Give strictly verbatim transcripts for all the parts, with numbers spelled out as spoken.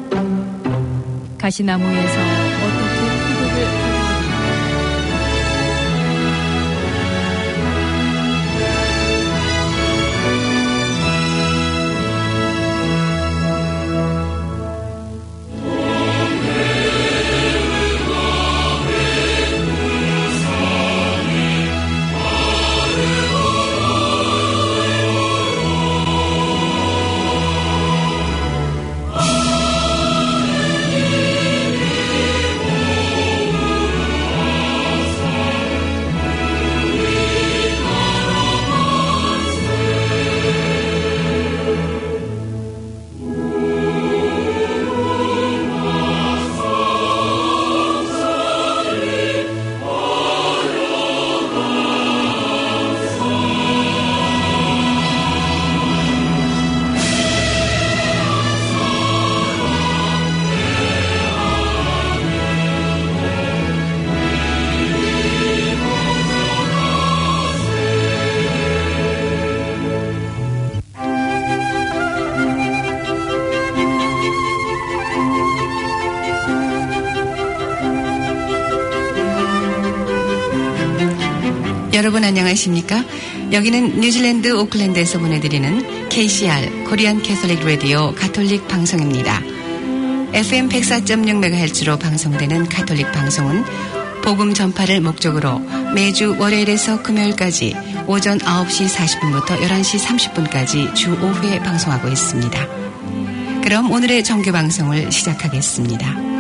가시나무에서 어떻게 포도를 여러분 안녕하십니까? 여기는 뉴질랜드 오클랜드에서 보내드리는 케이씨알 코리안 캐톨릭 라디오 가톨릭 방송입니다. 에프엠 백사 점 육 메가헤르츠로 방송되는 가톨릭 방송은 복음 전파를 목적으로 매주 월요일에서 금요일까지 오전 아홉 시 사십 분부터 열한 시 삼십 분까지 주 오 회 방송하고 있습니다. 그럼 오늘의 정규 방송을 시작하겠습니다.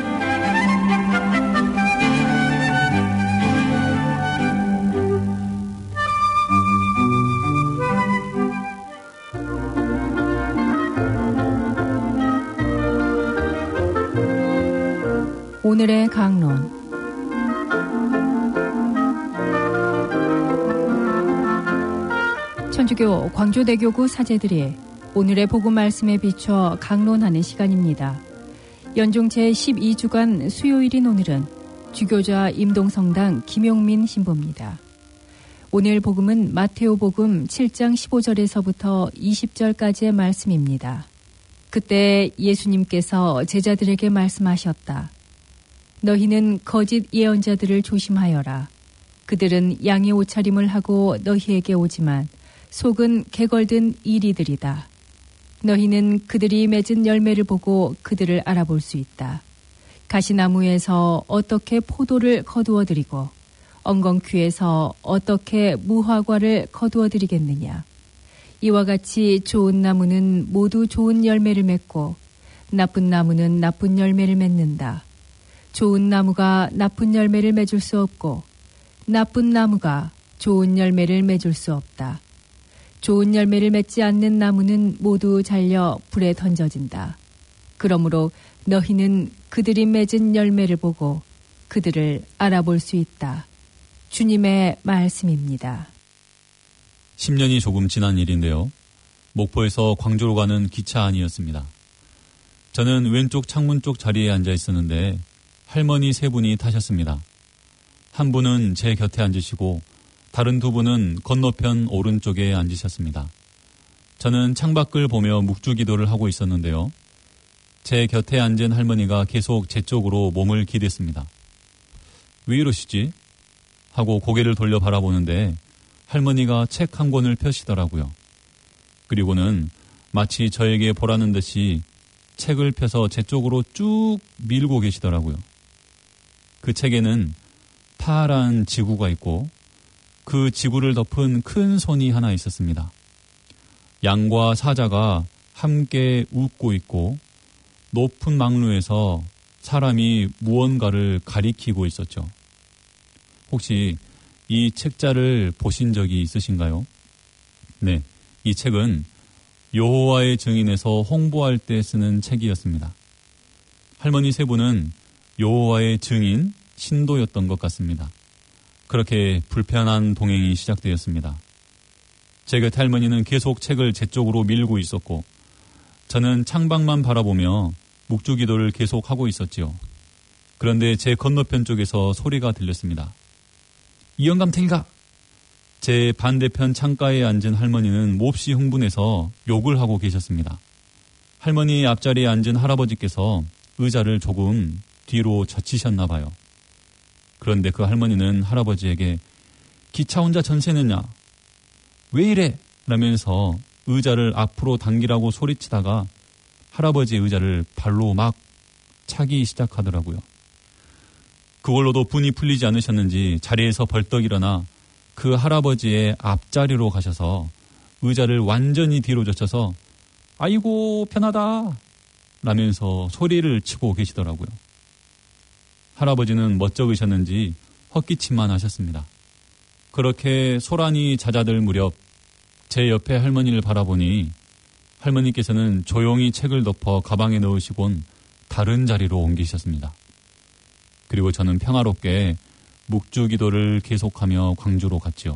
오늘의 강론. 천주교 광주대교구 사제들이 오늘의 복음 말씀에 비춰 강론하는 시간입니다. 연중 제십이 주간 수요일인 오늘은 주교자 임동성당 김용민 신부입니다. 오늘 복음은 마테오 복음 칠 장 십오 절에서부터 이십 절까지의 말씀입니다. 그때 예수님께서 제자들에게 말씀하셨다. 너희는 거짓 예언자들을 조심하여라. 그들은 양의 옷차림을 하고 너희에게 오지만 속은 개걸든 이리들이다. 너희는 그들이 맺은 열매를 보고 그들을 알아볼 수 있다. 가시나무에서 어떻게 포도를 거두어들이고 엉겅퀴에서 어떻게 무화과를 거두어들이겠느냐. 이와 같이 좋은 나무는 모두 좋은 열매를 맺고 나쁜 나무는 나쁜 열매를 맺는다. 좋은 나무가 나쁜 열매를 맺을 수 없고 나쁜 나무가 좋은 열매를 맺을 수 없다. 좋은 열매를 맺지 않는 나무는 모두 잘려 불에 던져진다. 그러므로 너희는 그들이 맺은 열매를 보고 그들을 알아볼 수 있다. 주님의 말씀입니다. 십 년이 조금 지난 일인데요. 목포에서 광주로 가는 기차 안이었습니다. 저는 왼쪽 창문 쪽 자리에 앉아 있었는데 할머니 세 분이 타셨습니다. 한 분은 제 곁에 앉으시고 다른 두 분은 건너편 오른쪽에 앉으셨습니다. 저는 창밖을 보며 묵주기도를 하고 있었는데요. 제 곁에 앉은 할머니가 계속 제 쪽으로 몸을 기댔습니다. 왜 이러시지? 하고 고개를 돌려 바라보는데 할머니가 책 한 권을 펴시더라고요. 그리고는 마치 저에게 보라는 듯이 책을 펴서 제 쪽으로 쭉 밀고 계시더라고요. 그 책에는 파란 지구가 있고 그 지구를 덮은 큰 손이 하나 있었습니다. 양과 사자가 함께 웃고 있고 높은 망루에서 사람이 무언가를 가리키고 있었죠. 혹시 이 책자를 보신 적이 있으신가요? 네, 이 책은 여호와의 증인에서 홍보할 때 쓰는 책이었습니다. 할머니 세 분은 여호와의 증인, 신도였던 것 같습니다. 그렇게 불편한 동행이 시작되었습니다. 제 곁 할머니는 계속 책을 제 쪽으로 밀고 있었고 저는 창밖만 바라보며 묵주기도를 계속하고 있었지요. 그런데 제 건너편 쪽에서 소리가 들렸습니다. 이영감탱이가! 제 반대편 창가에 앉은 할머니는 몹시 흥분해서 욕을 하고 계셨습니다. 할머니 앞자리에 앉은 할아버지께서 의자를 조금 뒤로 젖히셨나 봐요. 그런데 그 할머니는 할아버지에게 기차 혼자 전세 내냐? 왜 이래? 라면서 의자를 앞으로 당기라고 소리치다가 할아버지의 의자를 발로 막 차기 시작하더라고요. 그걸로도 분이 풀리지 않으셨는지 자리에서 벌떡 일어나 그 할아버지의 앞자리로 가셔서 의자를 완전히 뒤로 젖혀서 아이고 편하다 라면서 소리를 치고 계시더라고요. 할아버지는 멋쩍으셨는지 헛기침만 하셨습니다. 그렇게 소란이 잦아들 무렵 제 옆에 할머니를 바라보니 할머니께서는 조용히 책을 덮어 가방에 넣으시곤 다른 자리로 옮기셨습니다. 그리고 저는 평화롭게 묵주기도를 계속하며 광주로 갔지요.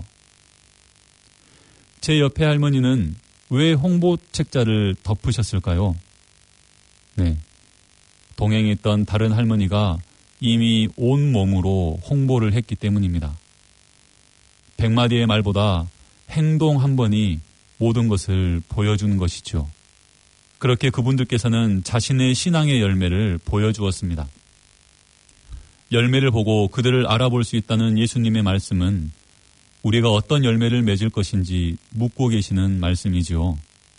제 옆에 할머니는 왜 홍보 책자를 덮으셨을까요? 네, 동행에 있던 다른 할머니가 이미 온몸으로 홍보를 했기 때문입니다. 백마디의 말보다 행동 한 번이 모든 것을 보여주는 것이죠. 그렇게 그분들께서는 자신의 신앙의 열매를 보여주었습니다. 열매를 보고 그들을 알아볼 수 있다는 예수님의 말씀은 우리가 어떤 열매를 맺을 것인지 묻고 계시는 말씀이지요.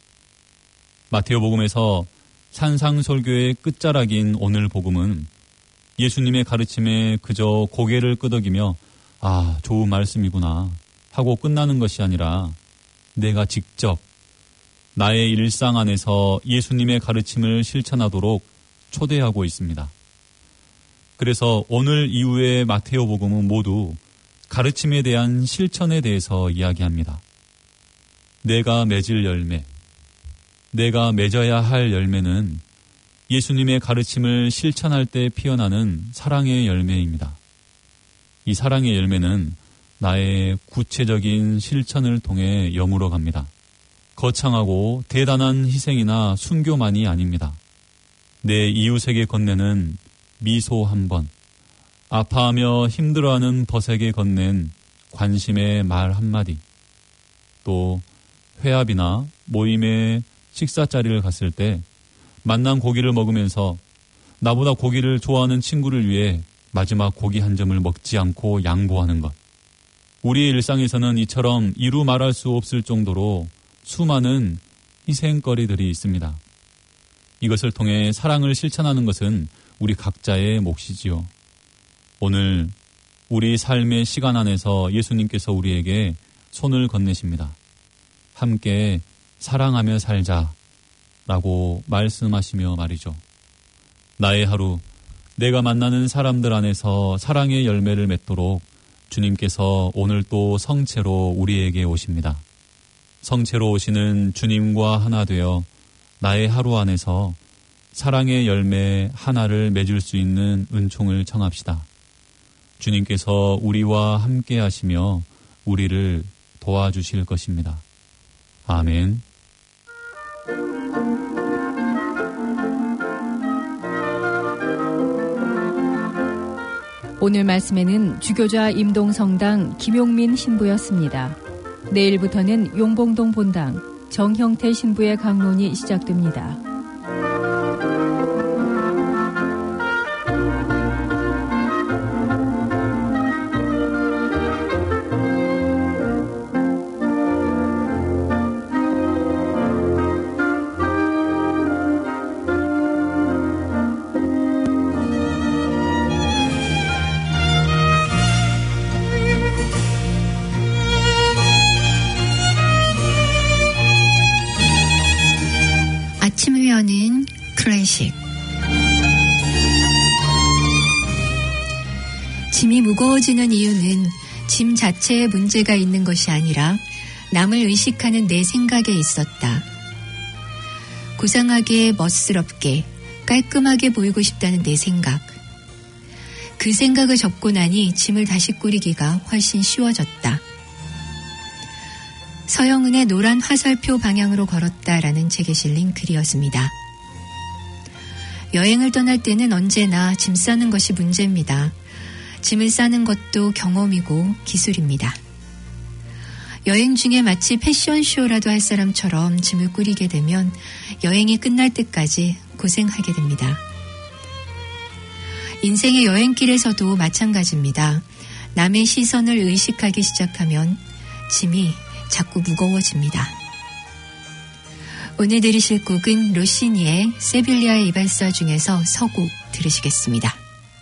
마테오복음에서 산상설교의 끝자락인 오늘 복음은 예수님의 가르침에 그저 고개를 끄덕이며 아, 좋은 말씀이구나 하고 끝나는 것이 아니라 내가 직접 나의 일상 안에서 예수님의 가르침을 실천하도록 초대하고 있습니다. 그래서 오늘 이후의 마테오복음은 모두 가르침에 대한 실천에 대해서 이야기합니다. 내가 맺을 열매, 내가 맺어야 할 열매는 예수님의 가르침을 실천할 때 피어나는 사랑의 열매입니다. 이 사랑의 열매는 나의 구체적인 실천을 통해 여물어 갑니다. 거창하고 대단한 희생이나 순교만이 아닙니다. 내 이웃에게 건네는 미소 한 번, 아파하며 힘들어하는 벗에게 건넨 관심의 말 한마디, 또 회합이나 모임에 식사 자리를 갔을 때 만난 고기를 먹으면서 나보다 고기를 좋아하는 친구를 위해 마지막 고기 한 점을 먹지 않고 양보하는 것. 우리의 일상에서는 이처럼 이루 말할 수 없을 정도로 수많은 희생거리들이 있습니다. 이것을 통해 사랑을 실천하는 것은 우리 각자의 몫이지요. 오늘 우리 삶의 시간 안에서 예수님께서 우리에게 손을 건네십니다. 함께 사랑하며 살자라고 말씀하시며 말이죠. 나의 하루, 내가 만나는 사람들 안에서 사랑의 열매를 맺도록 주님께서 오늘 또 성체로 우리에게 오십니다. 성체로 오시는 주님과 하나 되어 나의 하루 안에서 사랑의 열매 하나를 맺을 수 있는 은총을 청합시다. 주님께서 우리와 함께 하시며 우리를 도와주실 것입니다. 아멘. 오늘 말씀에는 주교자 임동성당 김용민 신부였습니다. 내일부터는 용봉동 본당 정형태 신부의 강론이 시작됩니다. 아침을 클래식. 짐이 무거워지는 이유는 짐 자체에 문제가 있는 것이 아니라 남을 의식하는 내 생각에 있었다. 고상하게, 멋스럽게, 깔끔하게 보이고 싶다는 내 생각. 그 생각을 접고 나니 짐을 다시 꾸리기가 훨씬 쉬워졌다. 서영은의 노란 화살표 방향으로 걸었다라는 책에 실린 글이었습니다. 여행을 떠날 때는 언제나 짐 싸는 것이 문제입니다. 짐을 싸는 것도 경험이고 기술입니다. 여행 중에 마치 패션쇼라도 할 사람처럼 짐을 꾸리게 되면 여행이 끝날 때까지 고생하게 됩니다. 인생의 여행길에서도 마찬가지입니다. 남의 시선을 의식하기 시작하면 짐이 자꾸 무거워집니다. 오늘 들으실 곡은 로시니의 세빌리아의 이발사 중에서 서곡 들으시겠습니다.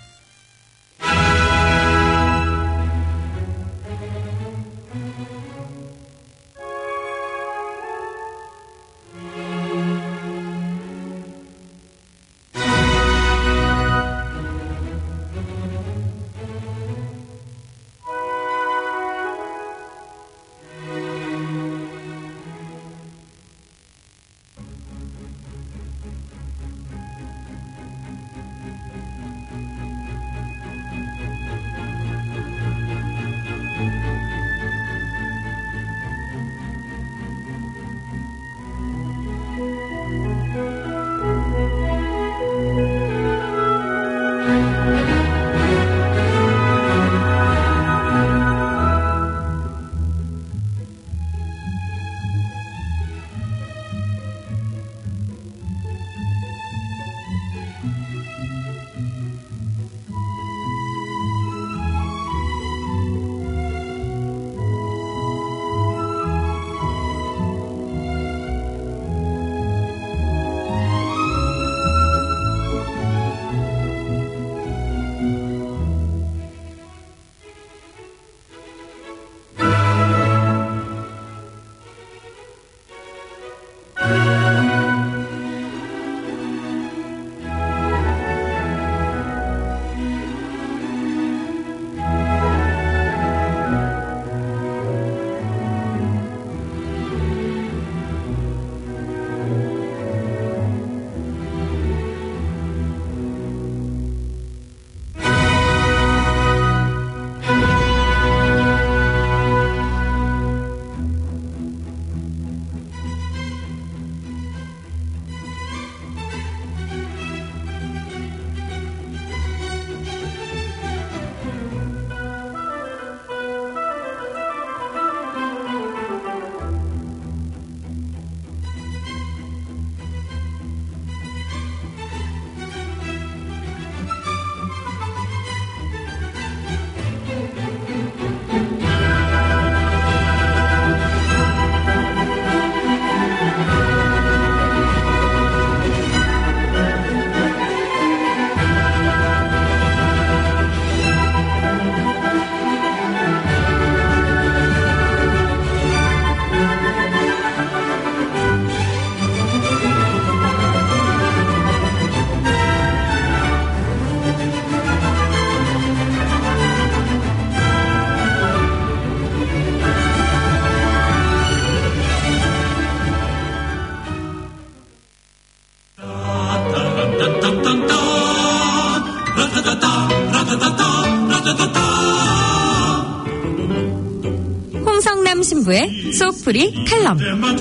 홍성남 신부의 소프리 칼럼.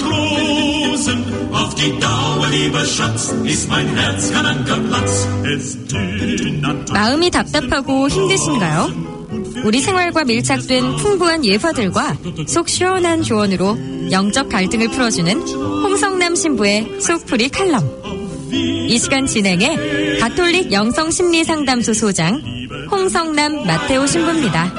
마음이 답답하고 힘드신가요? 우리 생활과 밀착된 풍부한 예화들과 속 시원한 조언으로 영적 갈등을 풀어주는 홍성남 신부의 소프리 칼럼. 이 시간 진행해 가톨릭 영성심리상담소 소장 홍성남 마테오 신부입니다.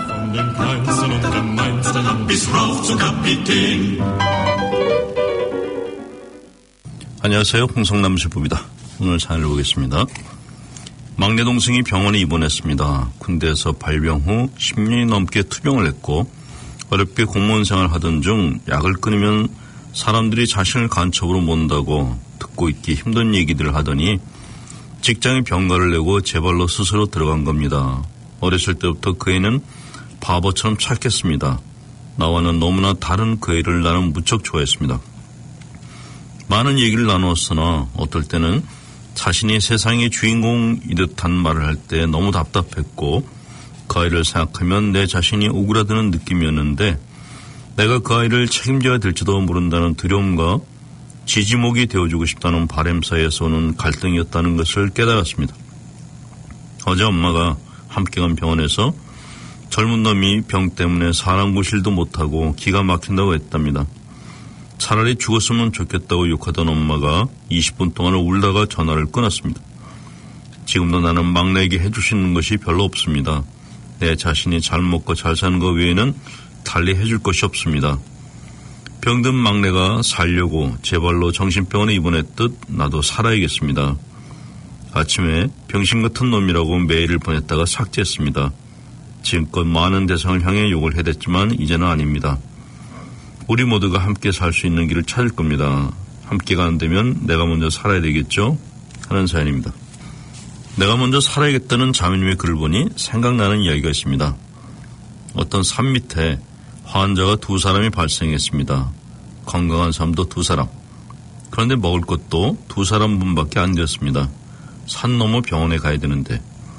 안녕하세요. 홍성남 신부입니다. 오늘 사연을 보겠습니다. 막내 동생이 병원에 입원했습니다. 군대에서 발병 후 십 년이 넘게 투병을 했고 어렵게 공무원 생활을 하던 중 약을 끊으면 사람들이 자신을 간첩으로 본다고 듣고 있기 힘든 얘기들을 하더니 직장에 병가를 내고 제 발로 스스로 들어간 겁니다. 어렸을 때부터 그 애는 바보처럼 착했습니다. 나와는 너무나 다른 그 애를 나는 무척 좋아했습니다. 많은 얘기를 나누었으나 어떨 때는 자신이 세상의 주인공이 듯한 말을 할 때 너무 답답했고 그 아이를 생각하면 내 자신이 오그라드는 느낌이었는데 내가 그 아이를 책임져야 될지도 모른다는 두려움과 지지목이 되어주고 싶다는 바람 사이에서 오는 갈등이었다는 것을 깨달았습니다. 어제 엄마가 함께 간 병원에서 젊은 놈이 병 때문에 사람 구실도 못하고 기가 막힌다고 했답니다. 차라리 죽었으면 좋겠다고 욕하던 엄마가 이십 분 동안 울다가 전화를 끊었습니다. 지금도 나는 막내에게 해줄 수 있는 것이 별로 없습니다. 내 자신이 잘 먹고 잘 사는 것 외에는 달리 해줄 것이 없습니다. 병든 막내가 살려고 제 발로 정신병원에 입원했듯 나도 살아야겠습니다. 아침에 병신 같은 놈이라고 메일을 보냈다가 삭제했습니다. 지금껏 많은 대상을 향해 욕을 해댔지만 이제는 아닙니다. 우리 모두가 함께 살 수 있는 길을 찾을 겁니다. 함께가 안 되면 내가 먼저 살아야 되겠죠? 하는 사연입니다. 내가 먼저 살아야겠다는 자매님의 글을 보니 생각나는 이야기가 있습니다. 어떤 산 밑에 환자가 두 사람이 발생했습니다. 건강한 사람도 두 사람. 그런데 먹을 것도 두 사람분밖에 안 되었습니다. 산 넘어 병원에 가야 되는데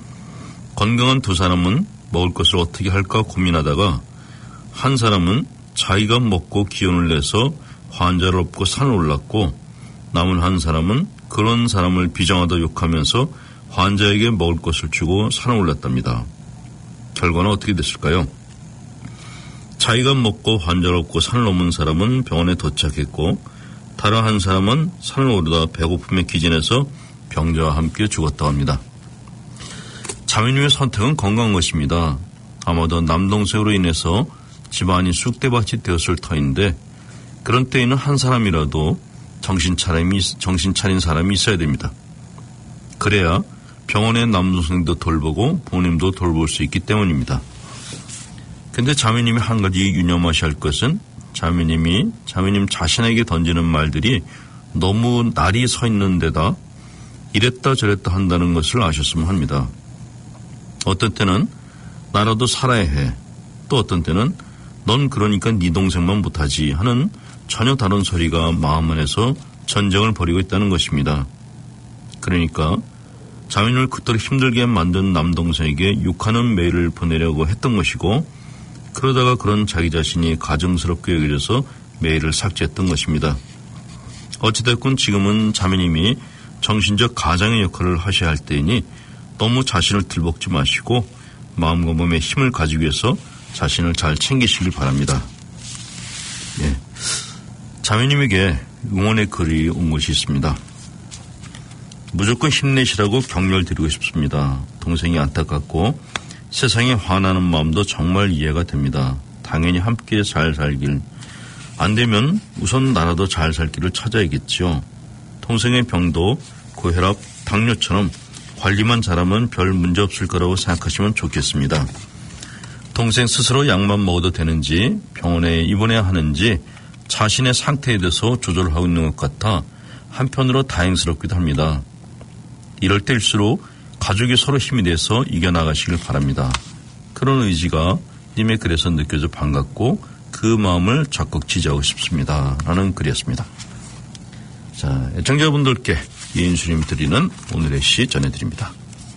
건강한 두 사람은 먹을 것을 어떻게 할까 고민하다가 한 사람은 자기가 먹고 기운을 내서 환자를 업고 산을 올랐고 남은 한 사람은 그런 사람을 비정하다 욕하면서 환자에게 먹을 것을 주고 산을 올랐답니다. 결과는 어떻게 됐을까요? 자기가 먹고 환자를 업고 산을 넘은 사람은 병원에 도착했고 다른 한 사람은 산을 오르다 배고픔에 기진해서 병자와 함께 죽었다고 합니다. 자매님의 선택은 건강한 것입니다. 아마도 남동생으로 인해서 집안이 쑥대밭이 되었을 터인데 그런 때에는 한 사람이라도 정신 차림이, 정신 차린 사람이 있어야 됩니다. 그래야 병원의 남동생도 돌보고 부모님도 돌볼 수 있기 때문입니다. 근데 자매님이 한 가지 유념하셔야 할 것은 자매님이 자매님 자신에게 던지는 말들이 너무 날이 서 있는 데다 이랬다 저랬다 한다는 것을 아셨으면 합니다. 어떤 때는 나라도 살아야 해. 또 어떤 때는 넌 그러니까 네 동생만 못하지 하는 전혀 다른 소리가 마음 안에서 전쟁을 벌이고 있다는 것입니다. 그러니까 자매님을 그토록 힘들게 만든 남동생에게 욕하는 메일을 보내려고 했던 것이고 그러다가 그런 자기 자신이 가증스럽게 여겨져서 메일을 삭제했던 것입니다. 어찌됐건 지금은 자매님이 정신적 가장의 역할을 하셔야 할 때이니 너무 자신을 들볶지 마시고 마음과 몸에 힘을 가지기 위해서 자신을 잘 챙기시길 바랍니다. 예. 자매님에게 응원의 글이 온 것이 있습니다. 무조건 힘내시라고 격려를 드리고 싶습니다. 동생이 안타깝고 세상에 화나는 마음도 정말 이해가 됩니다. 당연히 함께 잘 살길. 안 되면 우선 나라도 잘 살 길을 찾아야겠죠. 동생의 병도 고혈압, 당뇨처럼 관리만 잘하면 별 문제 없을 거라고 생각하시면 좋겠습니다. 동생 스스로 약만 먹어도 되는지 병원에 입원해야 하는지 자신의 상태에 대해서 조절하고 있는 것 같아 한편으로 다행스럽기도 합니다. 이럴 때일수록 가족이 서로 힘이 돼서 이겨나가시길 바랍니다. 그런 의지가 님의 글에서 느껴져 반갑고 그 마음을 적극 지지하고 싶습니다. 라는 글이었습니다. 자, 애청자분들께 이인수님 드리는 오늘의 시 전해드립니다.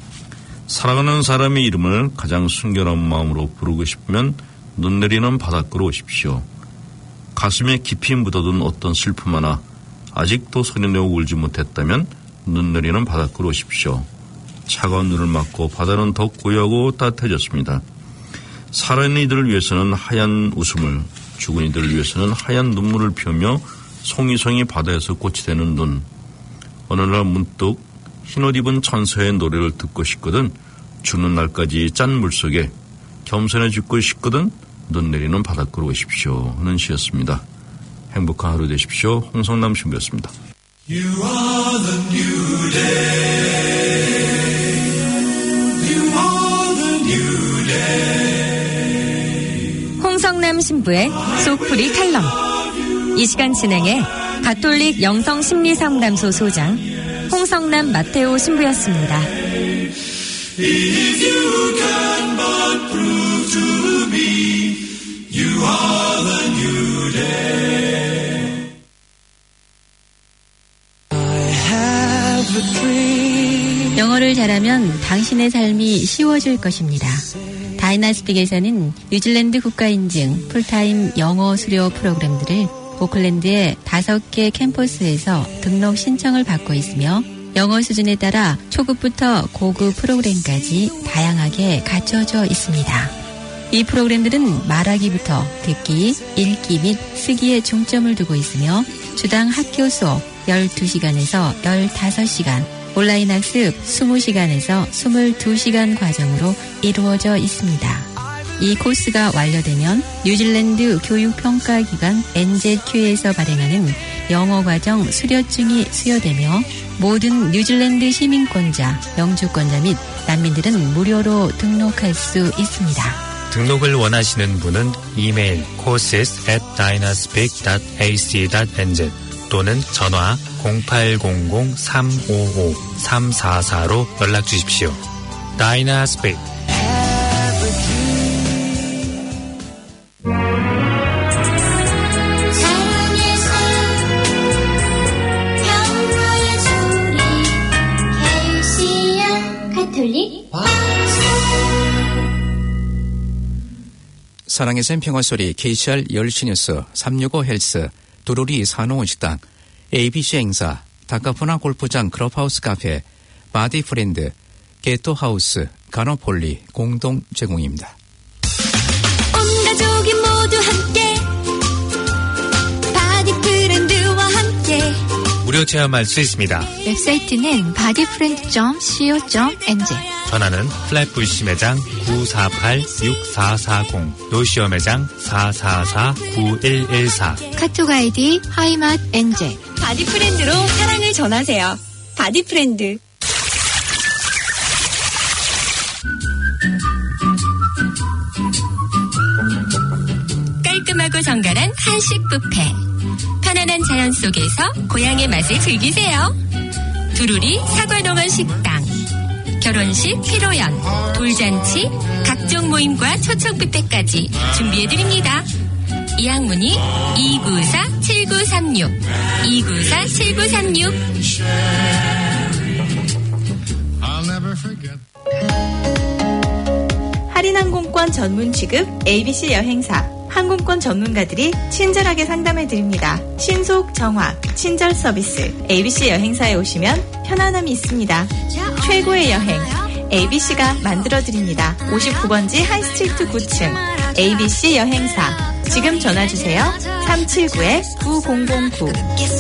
사랑하는 사람의 이름을 가장 순결한 마음으로 부르고 싶으면 눈 내리는 바닷가로 오십시오. 가슴에 깊이 묻어둔 어떤 슬픔 하나 아직도 소리내어 울지 못했다면 눈 내리는 바닷가로 오십시오. 차가운 눈을 맞고 바다는 더 고요하고 따뜻해졌습니다. 살아있는 이들을 위해서는 하얀 웃음을, 죽은 이들을 위해서는 하얀 눈물을 피우며 송이송이 바다에서 꽃이 되는 눈. 어느 날 문득 흰옷 입은 천사의 노래를 듣고 싶거든 죽는 날까지 짠 물속에 겸손해 죽고 싶거든 눈 내리는 바닷가로 오십시오 하는 시였습니다. 행복한 하루 되십시오. 홍성남 신부였습니다. You are the new day. You are the new day. 홍성남 신부의 속풀이 칼럼. 이 시간 진행해 가톨릭 영성심리상담소 소장 홍성남 마테오 신부였습니다. If you can but prove to me, you are the new day. I have a dream. 영어를 잘하면 당신의 삶이 쉬워질 것입니다. 다이나스픽에서는 뉴질랜드 국가인증 풀타임 영어 수료 프로그램들을 오클랜드의 다섯 개 캠퍼스에서 등록 신청을 받고 있으며 영어 수준에 따라 초급부터 고급 프로그램까지 다양하게 갖춰져 있습니다. 이 프로그램들은 말하기부터 듣기, 읽기 및 쓰기에 중점을 두고 있으며 주당 학교 수업 열두 시간에서 열다섯 시간, 온라인 학습 이십 시간에서 이십이 시간 과정으로 이루어져 있습니다. 이 코스가 완료되면 뉴질랜드 교육평가기관 엔제큐에서 발행하는 영어 과정 수료증이 수여되며 모든 뉴질랜드 시민권자, 영주권자 및 난민들은 무료로 등록할 수 있습니다. 등록을 원하시는 분은 이메일 courses at dynaspeak dot a c dot n z 또는 전화 공팔공공 삼오오 삼사사로 연락 주십시오. Dynaspeak. 사랑의 샘 평화소리 케이씨알 열 시 뉴스 삼육오 헬스 두루리 산호식당 에이비씨 행사 다카푸나 골프장 클럽하우스 카페 바디프렌드 게토하우스 가노폴리 공동 제공입니다. 온 가족이 모두 함께 바디프렌드와 함께 무료 체험할 수 있습니다. 웹사이트는 바디프렌드 닷 씨오 닷 엔지. 전화는 플랫부시 매장 구사팔 육사사공, 노시어 매장 사사사 구일일사. 카톡 아이디 하이맛 엔제. 바디프렌드로 사랑을 전하세요. 바디프렌드. 깔끔하고 정갈한 한식 뷔페. 편안한 자연 속에서 고향의 맛을 즐기세요. 두루리 사과농원 식당. 결혼식, 피로연, 돌잔치, 각종 모임과 초청 뷔페까지 준비해드립니다. 예약 문의 이구사 칠구삼육 이구사 칠구삼육. 할인 항공권 전문 취급 에이비씨 여행사. 항공권 전문가들이 친절하게 상담해드립니다. 신속, 정확, 친절 서비스. 에이비씨 여행사에 오시면 편안함이 있습니다. 최고의 여행 에이비씨가 만들어드립니다. 오십구 번지 하이스트리트 구 층 에이비씨 여행사. 지금 전화주세요. 삼칠구 구공공구.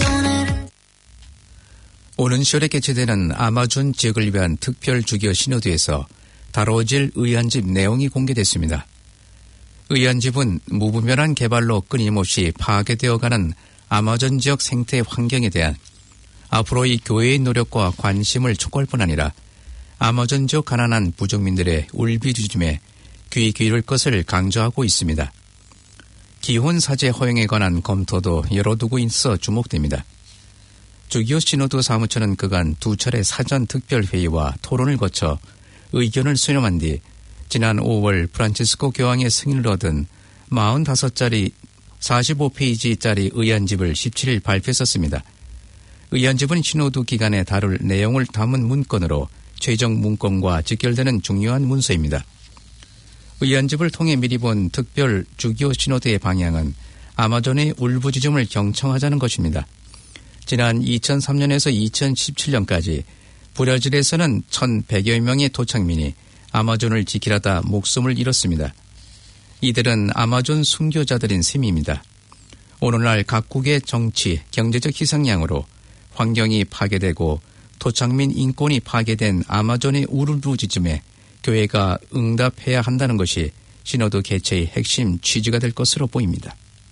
오는 시월에 개최되는 아마존 지역을 위한 특별 주기어 시노드에서 다뤄질 의안집 내용이 공개됐습니다. 의안집은 무분별한 개발로 끊임없이 파괴되어가는 아마존 지역 생태 환경에 대한 앞으로의 교회의 노력과 관심을 촉구할 뿐 아니라 아마존 지역 가난한 부족민들의 울부짖음에 귀 기울일 것을 강조하고 있습니다. 기혼 사제 허용에 관한 검토도 열어두고 있어 주목됩니다. 주기호 시노드 사무처는 그간 두 차례 사전 특별회의와 토론을 거쳐 의견을 수렴한 뒤 지난 오월 프란치스코 교황의 승인을 얻은 사십오 짜리 사십오 페이지짜리 의안집을 십칠 일 발표했었습니다. 의안집은 시노드 기간에 다룰 내용을 담은 문건으로 최종 문건과 직결되는 중요한 문서입니다. 의안집을 통해 미리 본 특별 주기호 시노드의 방향은 아마존의 울부짖음을 경청하자는 것입니다. 지난 이천삼 년에서 이천십칠 년까지 브라질에서는 천백여 명의 토착민이 아마존을 지키려다 목숨을 잃었습니다. 이들은 아마존 순교자들인 셈입니다. 오늘날 각국의 정치, 경제적 희생양으로 환경이 파괴되고 토착민 인권이 파괴된 아마존의 울부짖음에 교회가 응답해야 한다는 것이 시노드 개최의 핵심 취지가 될 것으로 보입니다.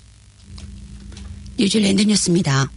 뉴질랜드 뉴스입니다.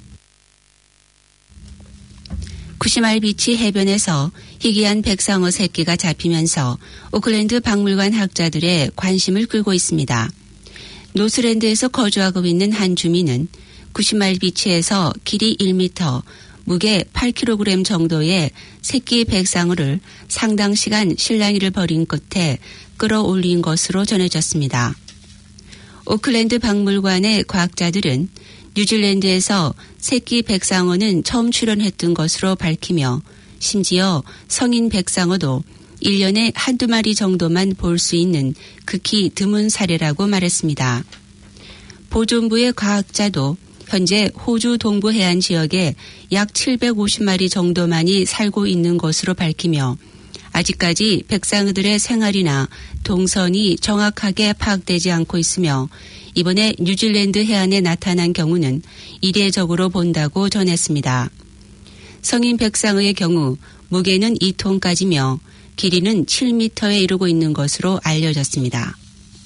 쿠시말 비치 해변에서 희귀한 백상어 새끼가 잡히면서 오클랜드 박물관 학자들의 관심을 끌고 있습니다. 노스랜드에서 거주하고 있는 한 주민은 쿠시말 비치에서 길이 일 미터, 무게 팔 킬로그램 정도의 새끼 백상어를 상당 시간 실랑이를 벌인 끝에 끌어올린 것으로 전해졌습니다. 오클랜드 박물관의 과학자들은 뉴질랜드에서 새끼 백상어는 처음 출현했던 것으로 밝히며 심지어 성인 백상어도 일 년에 한두 마리 정도만 볼 수 있는 극히 드문 사례라고 말했습니다. 보존부의 과학자도 현재 호주 동부 해안 지역에 약 칠백오십 마리 정도만이 살고 있는 것으로 밝히며 아직까지 백상어들의 생활이나 동선이 정확하게 파악되지 않고 있으며 이번에 뉴질랜드 해안에 나타난 경우는 이례적으로 본다고 전했습니다. 성인 백상어의 경우 무게는 이 톤까지며 길이는 칠 미터에 이르고 있는 것으로 알려졌습니다.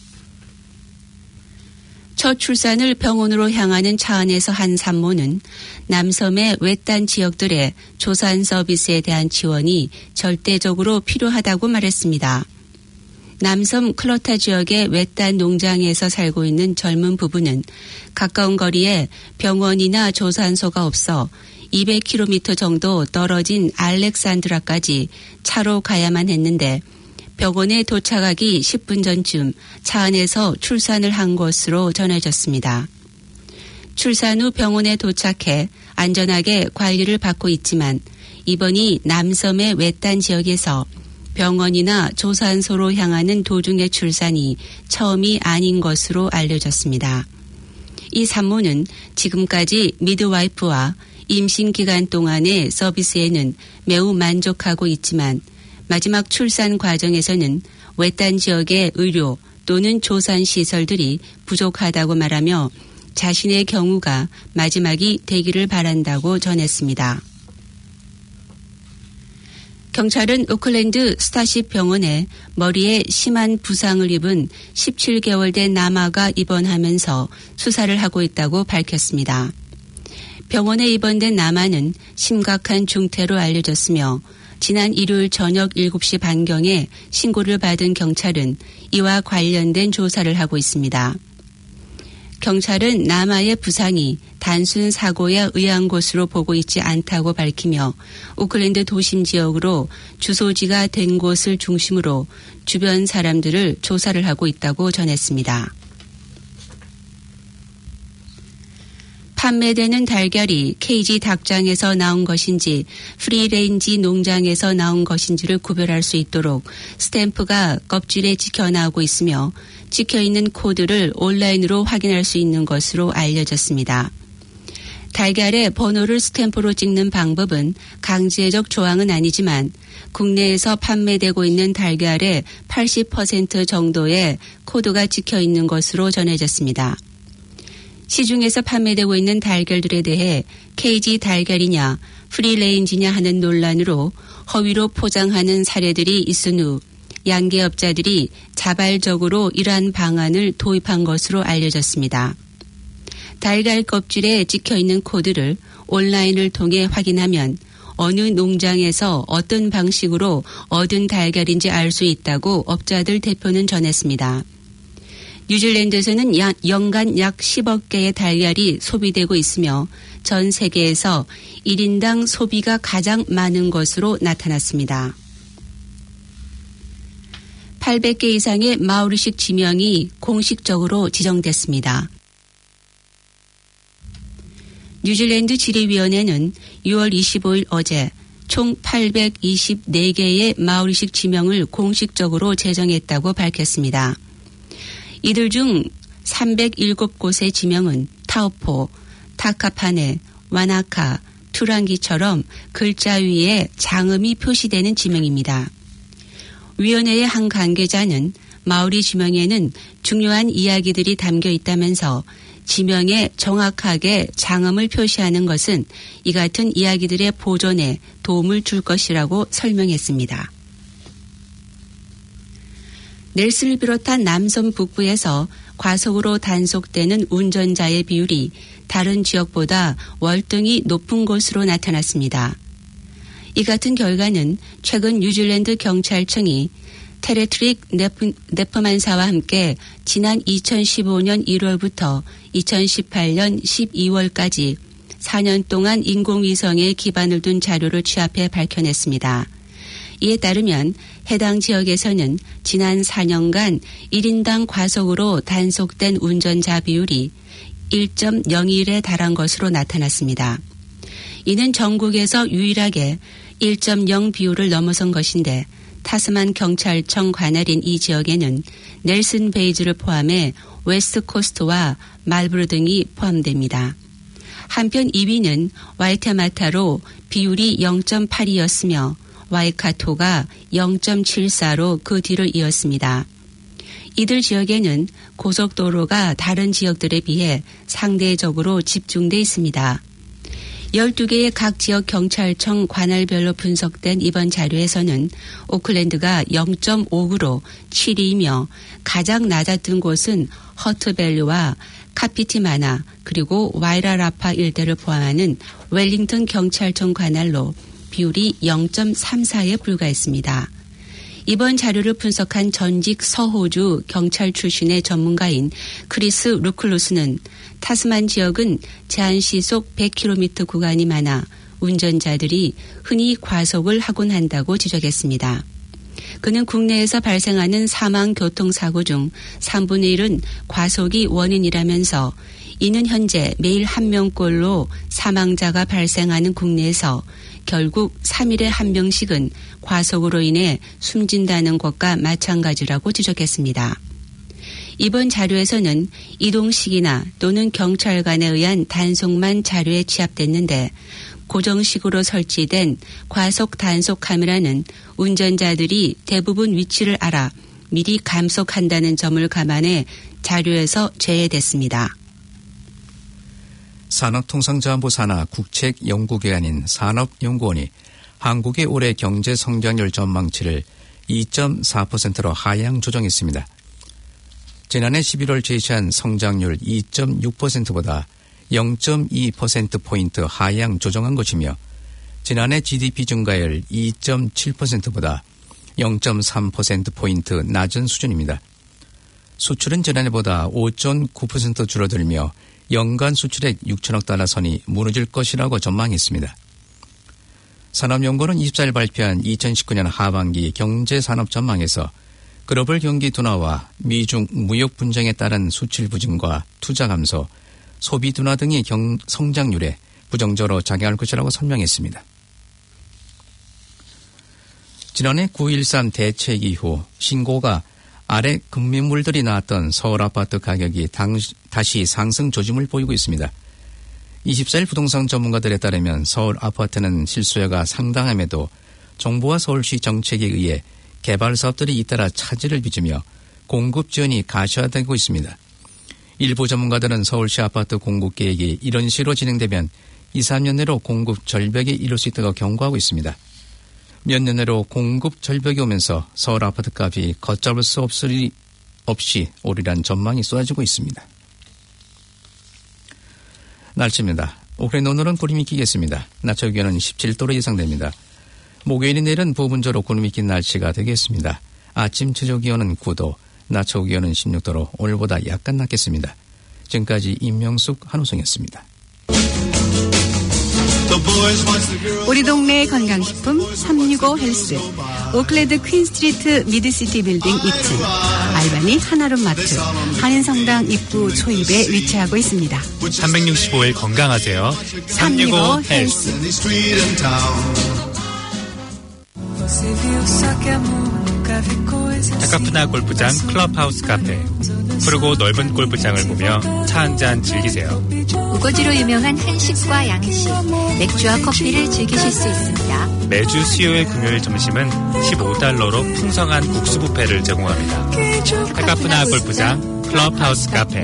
첫 출산을 병원으로 향하는 차 안에서 한 산모는 남섬의 외딴 지역들의 조산 서비스에 대한 지원이 절대적으로 필요하다고 말했습니다. 남섬 클러타 지역의 외딴 농장에서 살고 있는 젊은 부부는 가까운 거리에 병원이나 조산소가 없어 이백 킬로미터 정도 떨어진 알렉산드라까지 차로 가야만 했는데 병원에 도착하기 십 분 전쯤 차 안에서 출산을 한 것으로 전해졌습니다. 출산 후 병원에 도착해 안전하게 관리를 받고 있지만 이번이 남섬의 외딴 지역에서 병원이나 조산소로 향하는 도중의 출산이 처음이 아닌 것으로 알려졌습니다. 이 산모는 지금까지 미드와이프와 임신 기간 동안의 서비스에는 매우 만족하고 있지만 마지막 출산 과정에서는 외딴 지역의 의료 또는 조산 시설들이 부족하다고 말하며 자신의 경우가 마지막이 되기를 바란다고 전했습니다. 경찰은 오클랜드 스타쉽 병원에 머리에 심한 부상을 입은 십칠 개월 된 남아가 입원하면서 수사를 하고 있다고 밝혔습니다. 병원에 입원된 남아는 심각한 중태로 알려졌으며 지난 일요일 저녁 일곱 시 반경에 신고를 받은 경찰은 이와 관련된 조사를 하고 있습니다. 경찰은 남아의 부상이 단순 사고에 의한 것으로 보고 있지 않다고 밝히며 오클랜드 도심 지역으로 주소지가 된 곳을 중심으로 주변 사람들을 조사를 하고 있다고 전했습니다. 판매되는 달걀이 케이지 닭장에서 나온 것인지 프리레인지 농장에서 나온 것인지를 구별할 수 있도록 스탬프가 껍질에 찍혀 나오고 있으며 찍혀있는 코드를 온라인으로 확인할 수 있는 것으로 알려졌습니다. 달걀의 번호를 스탬프로 찍는 방법은 강제적 조항은 아니지만 국내에서 판매되고 있는 달걀의 팔십 퍼센트 정도의 코드가 찍혀 있는 것으로 전해졌습니다. 시중에서 판매되고 있는 달걀들에 대해 케이지 달걀이냐 프리레인지냐 하는 논란으로 허위로 포장하는 사례들이 있은 후 양계업자들이 자발적으로 이러한 방안을 도입한 것으로 알려졌습니다. 달걀 껍질에 찍혀있는 코드를 온라인을 통해 확인하면 어느 농장에서 어떤 방식으로 얻은 달걀인지 알 수 있다고 업자들 대표는 전했습니다. 뉴질랜드에서는 연간 약 십억 개의 달걀이 소비되고 있으며 전 세계에서 일 인당 소비가 가장 많은 것으로 나타났습니다. 팔백 개 이상의 마오리식 지명이 공식적으로 지정됐습니다. 뉴질랜드 지리위원회는 유월 이십오일 어제 총 팔백이십사 개의 마오리식 지명을 공식적으로 제정했다고 밝혔습니다. 이들 중 삼백칠 곳의 지명은 타우포, 타카파네, 와나카, 투랑기처럼 글자 위에 장음이 표시되는 지명입니다. 위원회의 한 관계자는 마오리 지명에는 중요한 이야기들이 담겨 있다면서 지명에 정확하게 장음을 표시하는 것은 이 같은 이야기들의 보존에 도움을 줄 것이라고 설명했습니다. 넬슨을 비롯한 남섬 북부에서 과속으로 단속되는 운전자의 비율이 다른 지역보다 월등히 높은 것으로 나타났습니다. 이 같은 결과는 최근 뉴질랜드 경찰청이 테레트릭 네프, 네퍼만사와 함께 지난 이천십오년 일월부터 이천십팔년 십이월까지 사 년 동안 인공위성에 기반을 둔 자료를 취합해 밝혀냈습니다. 이에 따르면 해당 지역에서는 지난 사 년간 일 인당 과속으로 단속된 운전자 비율이 일 점 영일에 달한 것으로 나타났습니다. 이는 전국에서 유일하게 일 점 영 비율을 넘어선 것인데 타스만 경찰청 관할인 이 지역에는 넬슨 베이즈를 포함해 웨스트 코스트와 말브루 등이 포함됩니다. 한편 이 위는 와이테마타로 비율이 영 점 팔이였으며 와이카토가 영 점 칠사로 그 뒤를 이었습니다. 이들 지역에는 고속도로가 다른 지역들에 비해 상대적으로 집중돼 있습니다. 열두 개의 각 지역 경찰청 관할별로 분석된 이번 자료에서는 오클랜드가 영 점 오구로 칠 위이며 가장 낮았던 곳은 허트밸리와 카피티마나 그리고 와이라라파 일대를 포함하는 웰링턴 경찰청 관할로 비율이 영 점 삼사에 불과했습니다. 이번 자료를 분석한 전직 서호주 경찰 출신의 전문가인 크리스 루클루스는 타스만 지역은 제한 시속 백 킬로미터 구간이 많아 운전자들이 흔히 과속을 하곤 한다고 지적했습니다. 그는 국내에서 발생하는 사망 교통사고 중 삼분의 일은 과속이 원인이라면서 이는 현재 매일 한 명꼴로 사망자가 발생하는 국내에서 결국 삼 일에 한 명씩은 과속으로 인해 숨진다는 것과 마찬가지라고 지적했습니다. 이번 자료에서는 이동식이나 또는 경찰관에 의한 단속만 자료에 취합됐는데 고정식으로 설치된 과속 단속 카메라는 운전자들이 대부분 위치를 알아 미리 감속한다는 점을 감안해 자료에서 제외됐습니다. 산업통상자원부 산하 국책연구기관인 산업연구원이 한국의 올해 경제 성장률 전망치를 이 점 사 퍼센트로 하향 조정했습니다. 지난해 십일월 제시한 성장률 이 점 육 퍼센트보다 영 점 이 퍼센트포인트 하향 조정한 것이며 지난해 지디피 증가율 이 점 칠 퍼센트보다 영 점 삼 퍼센트포인트 낮은 수준입니다. 수출은 지난해보다 오 점 구 퍼센트 줄어들며 연간 수출액 육천억 달러 선이 무너질 것이라고 전망했습니다. 산업연구원은 이십사 일 발표한 이천십구 년 하반기 경제산업 전망에서 글로벌 경기 둔화와 미중 무역 분쟁에 따른 수출 부진과 투자 감소, 소비 둔화 등이 경, 성장률에 부정적으로 작용할 것이라고 설명했습니다. 지난해 구점일삼 대책 이후 신고가 아래 급매물들이 나왔던 서울 아파트 가격이 당, 다시 상승 조짐을 보이고 있습니다. 이십사 일 부동산 전문가들에 따르면 서울 아파트는 실수요가 상당함에도 정부와 서울시 정책에 의해 개발 사업들이 잇따라 차질을 빚으며 공급 지원이 가시화되고 있습니다. 일부 전문가들은 서울시 아파트 공급 계획이 이런 식으로 진행되면 이, 삼 년 내로 공급 절벽에 이를 수 있다고 경고하고 있습니다. 몇 년 내로 공급 절벽이 오면서 서울 아파트 값이 걷잡을 수 없을, 없이 오르란 전망이 쏟아지고 있습니다. 날씨입니다. 오클랜드 오늘은 구름이 끼겠습니다. 낮 최고 기온은 십칠 도로 예상됩니다. 목요일인 내일은 부분적으로 구름이 낀 날씨가 되겠습니다. 아침 최저 기온은 구 도, 낮 최고 기온은 십육 도로 오늘보다 약간 낮겠습니다. 지금까지 임명숙 한우성이었습니다. 우리 동네 건강식품 삼육오 헬스 오클랜드 퀸스트리트 미드시티 빌딩 이 층 알바니 하나룸 마트 한인성당 입구 초입에 위치하고 있습니다. 삼백육십오 일 건강하세요. 삼육오 헬스. 타카푸나 골프장 클럽하우스 카페. 푸르고 넓은 골프장을 보며 차 한잔 즐기세요. 우거지로 유명한 한식과 양식, 맥주와 커피를 즐기실 수 있습니다. 매주 수요일 금요일 점심은 십오 달러로 풍성한 국수 뷔페를 제공합니다. 타카푸나 골프장 클럽하우스 카페.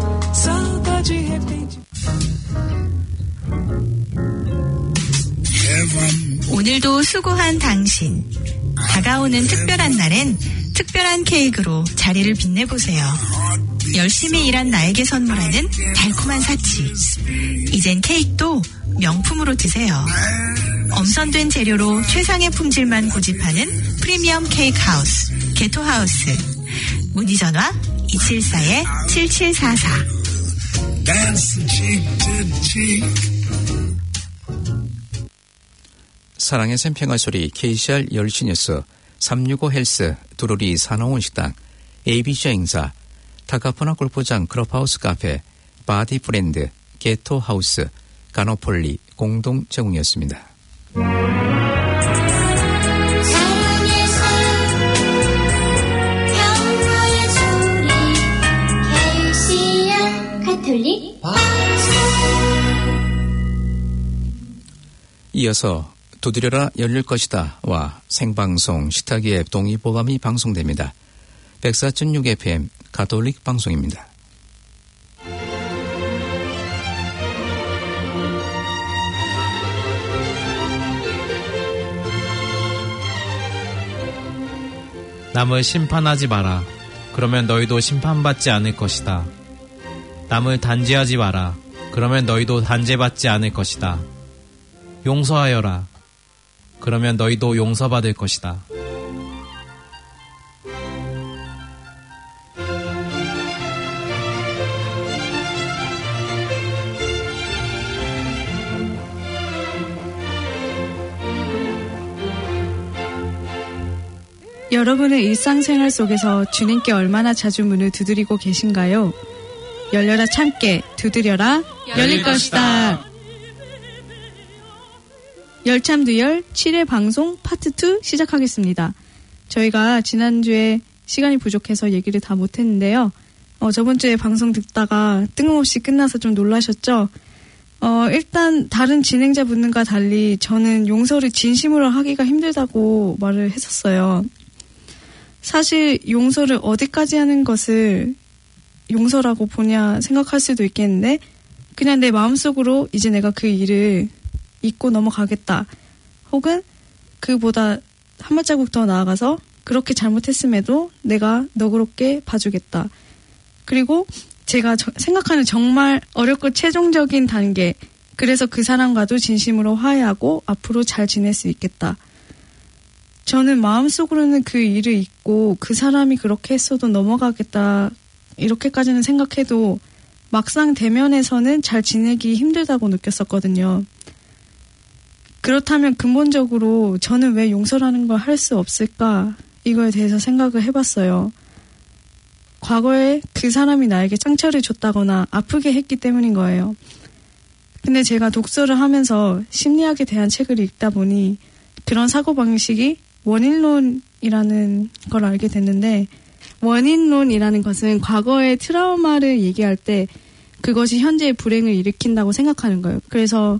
오늘도 수고한 당신. 다가오는 특별한 날엔 특별한 케이크로 자리를 빛내보세요. 열심히 일한 나에게 선물하는 달콤한 사치. 이젠 케이크도 명품으로 드세요. 엄선된 재료로 최상의 품질만 고집하는 프리미엄 케이크 하우스, 게토 하우스. 문의 전화 이칠사 칠칠사사. 사랑의 샘평화 소리 케이씨알 열 시 뉴스 삼육오 헬스 두루리 산호원 식당 에이비씨 행사 타카푸나 골프장 클럽하우스 카페 바디 브랜드 게토 하우스 가노폴리 공동 제공이었습니다. 가톨릭 이어서 두드려라 열릴 것이다 와 생방송 시타기의 동의보감이 방송됩니다. 백사 점 육 에프엠 가톨릭 방송입니다. 남을 심판하지 마라. 그러면 너희도 심판받지 않을 것이다. 남을 단죄하지 마라. 그러면 너희도 단죄받지 않을 것이다. 용서하여라. 그러면 너희도 용서받을 것이다. 여러분의 일상생활 속에서 주님께 얼마나 자주 문을 두드리고 계신가요? 열려라 참깨, 두드려라 열릴 것이다. 열참두열 칠 회 방송 파트 이 시작하겠습니다. 저희가 지난주에 시간이 부족해서 얘기를 다 못했는데요. 어, 저번주에 방송 듣다가 뜬금없이 끝나서 좀 놀라셨죠? 어, 일단 다른 진행자분들과 달리 저는 용서를 진심으로 하기가 힘들다고 말을 했었어요. 사실 용서를 어디까지 하는 것을 용서라고 보냐 생각할 수도 있겠는데 그냥 내 마음속으로 이제 내가 그 일을 잊고 넘어가겠다. 혹은 그보다 한 발자국 더 나아가서 그렇게 잘못했음에도 내가 너그럽게 봐주겠다. 그리고 제가 저, 생각하는 정말 어렵고 최종적인 단계, 그래서 그 사람과도 진심으로 화해하고 앞으로 잘 지낼 수 있겠다. 저는 마음속으로는 그 일을 잊고 그 사람이 그렇게 했어도 넘어가겠다 이렇게까지는 생각해도 막상 대면에서는 잘 지내기 힘들다고 느꼈었거든요. 그렇다면 근본적으로 저는 왜 용서라는 걸 할 수 없을까 이거에 대해서 생각을 해봤어요. 과거에 그 사람이 나에게 상처를 줬다거나 아프게 했기 때문인 거예요. 근데 제가 독서를 하면서 심리학에 대한 책을 읽다 보니 그런 사고방식이 원인론이라는 걸 알게 됐는데, 원인론이라는 것은 과거의 트라우마를 얘기할 때 그것이 현재의 불행을 일으킨다고 생각하는 거예요. 그래서